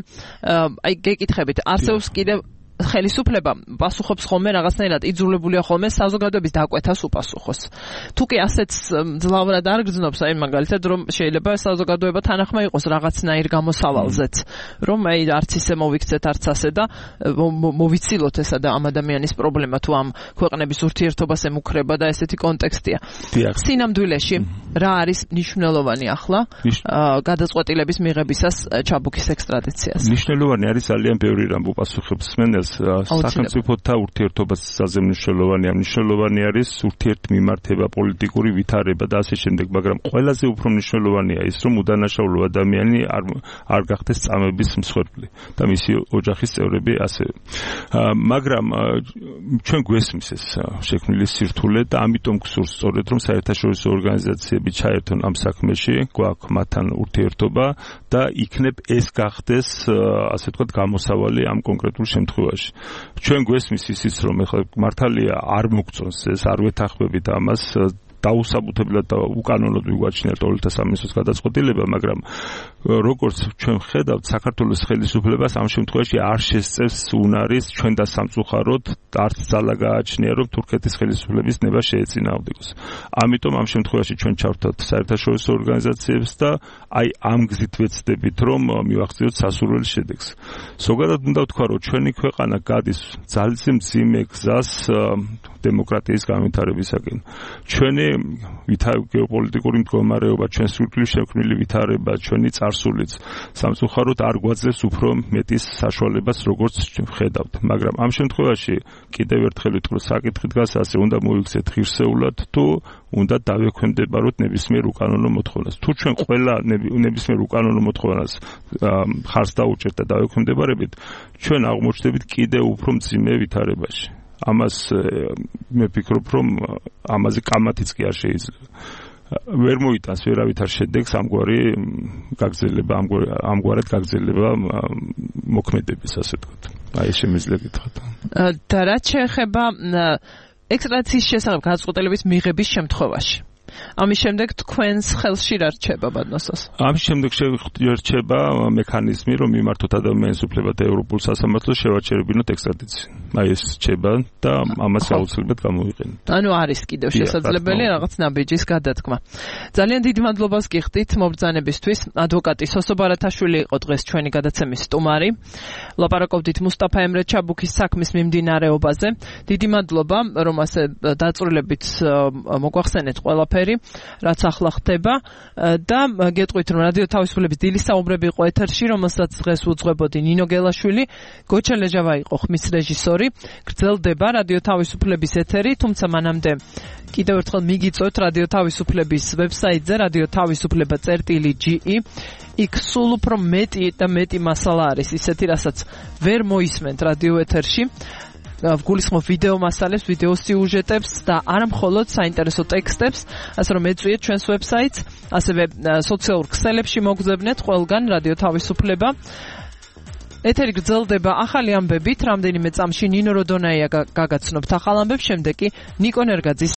აი გეკითხებით არსებობს კიდევ ხელისუფლება პასუხობს ხოლმე რაღაცნაირად იძულებულია ხოლმე საზოგადოების დაკვეთას უპასუხოს. თუ კი ასეც ძლავრად არ გრძნობს, აი მაგალითად რომ შეიძლება საზოგადოება თანახმა იყოს რაღაცნაირ გამოსავალზეც, რომ აი არც ისე მოვიქცეთ, არც ასე და მოვიცილოთ ესა და ამ ადამიანის პრობლემა თუ ამ ქვეყნების ურთიერთობას ემუქრება და ესეთი კონტექსტია. სინამდვილეში რა არის მნიშვნელოვანი ახლა გადაწყვეტილების მიღებისას ჩაბუქის ექსტრადიციას? მნიშვნელოვანი არის ძალიან ბევრი რამ უპასუხებს სმენელს სახელმწიფოთა ურთიერთობაზე მნიშვნელოვანი არის ურთიერთმიმართება, პოლიტიკური ვითარება და ასე შემდეგ, მაგრამ ყველაზე უფრო მნიშვნელოვანია ის, რომ უდანაშაულო ადამიანი არ გახდეს წამების მსხვერპლი და მისი ოჯახის წევრები ასევე. მაგრამ ჩვენ გვესმის ეს შექმნილი სირთულე და ამიტომ გსურს სწორედ რომ საერთაშორისო ორგანიზაციები ჩაერთონ ამ საქმეში, გვაქვს მათთან ურთიერთობა და იქნებ ეს გახდეს ასე ვთქვათ გამოსავალი ამ კონკრეტულ შემთხვევაში. ჩვენ გვესმის ისიც რომ ეხლა მართალია არ მოგწონს ეს არ ვეთანხმებით ამას დაუსაბუთებლად და უკანონოდ მიგვაჩნია ტოლთა სამინისტროს გადაწყვეტილება, მაგრამ როგორც ჩვენ ხედავთ საქართველოს ხელისუფლებას ამ შემთხვევაში არ შესწევს უნარის ჩვენ და სამწუხაროდ არც ძალა გააჩნია რომ თურქეთის ხელისუფლების ნება შეეწინააღმდეგოს. ამიტომ ამ შემთხვევაში ჩვენ ჩავთვალთ საერთაშორისო ორგანიზაციებს და აი ამ გზით ვეცდებით რომ მივახციოთ სასურველ შედეგს. ზოგადად უნდა ვთქვა რომ ჩვენი ქვეყანა გადის ძალზე მძიმე გზას დემოკრატიის განვითარებისაკენ. ჩვენი გეოპოლიტიკური მდგომარეობა, ჩვენ სრულყოფილი შექმნილი ვითარება, ჩვენი წარსულიც სამწუხაროდ არ გვაძლევს უფრო მეტის საშუალებას, როგორც ხედავთ. მაგრამ ამ შემთხვევაში კიდევ ერთხელ ვიტყვი, საკითხი დგას ასე, უნდა მოიქცეთ ღირსეულად თუ უნდა დავექვემდებაროთ ნებისმიერ უკანონო მოთხოვნას. თუ ჩვენ ყველა ნებისმიერ უკანონო მოთხოვნას ხარს დაუჭერთ და დავექვემდებარებით, ჩვენ აღმოჩნდებით კიდევ უფრო მძიმე ვითარებაში. ამას მე ვფიქრობ, რომ ამაზე კამათიც კი არ შეიძლება. ვერ მოიტანს ვერავითარ შედეგს ამგვარი გაგრძელება, ამგვარად გაგრძელება მოქმედების, ასე ვთქვათ. აი ეს შემიძლია გითხრათ. და რაც შეეხება ექსტრადიციის შესახებ გადაწყვეტილების მიღების შემთხვევაში. ამის შემდეგ თქვენს ხელში რა რჩება ბადნოსოს? ამის შემდეგ რჩება მექანიზმი, რომ მიმართოთ ადამიანის უფლებათა ევროპულ სასამართლოს შევაჩერებინოთ ექსტრადიცია. აი ეს რჩება და ამას აუცილებლად გამოვიყენოთ. ანუ არის კიდევ შესაძლებელი რაღაც ნაბიჯის გადადგმა. ძალიან დიდ მადლობას გიხდით მობრძანებისთვის. ადვოკატი სოსო ბარათაშვილი იყო დღეს ჩვენი გადაცემის სტუმარი. ლაპარაკობდით მუსტაფა ემრე ჩაბუქის საქმის მიმდინარეობაზე. დიდი მადლობა, რომ ასე დაწვრილებით მოგვახსენეთ ყველაფერი, რაც ახლა ხდება და გეტყვით, რომ რადიო თავისუფლების დილის საუბრები იყო ეთერში, რომელსაც დღეს უძღვებოდი ნინო გელაშვილი, გოჩა ლეჟავა იყო ხმის რეჟისორი. გრძელდება რადიო თავისუფლების ეთერი, თუმცა მანამდე კიდევ ერთხელ მიგიწევთ რადიო თავისუფლების ვებსაიტზე radiotavisupleba.ge. იქ სულ უფრო მეტი და მეტი მასალა არის ისეთი, რასაც ვერ მოისმენთ რადიო ეთერში. გულისხმობ ვიდეო მასალებს, ვიდეო სიუჟეტებს და არა მხოლოდ საინტერესო ტექსტებს, ასე რომ ეწვიეთ ჩვენს ვებსაიტს, ასევე სოციალურ ქსელებში მოგზავნეთ ყველგან რადიო თავისუფლება. ეთერი გრძელდება ახალი ამბებით, რამდენიმე წამში ნინო როდონაია გაგაცნობთ ახალ ამბებს, შემდეგ კი ნიკო ნერგაძის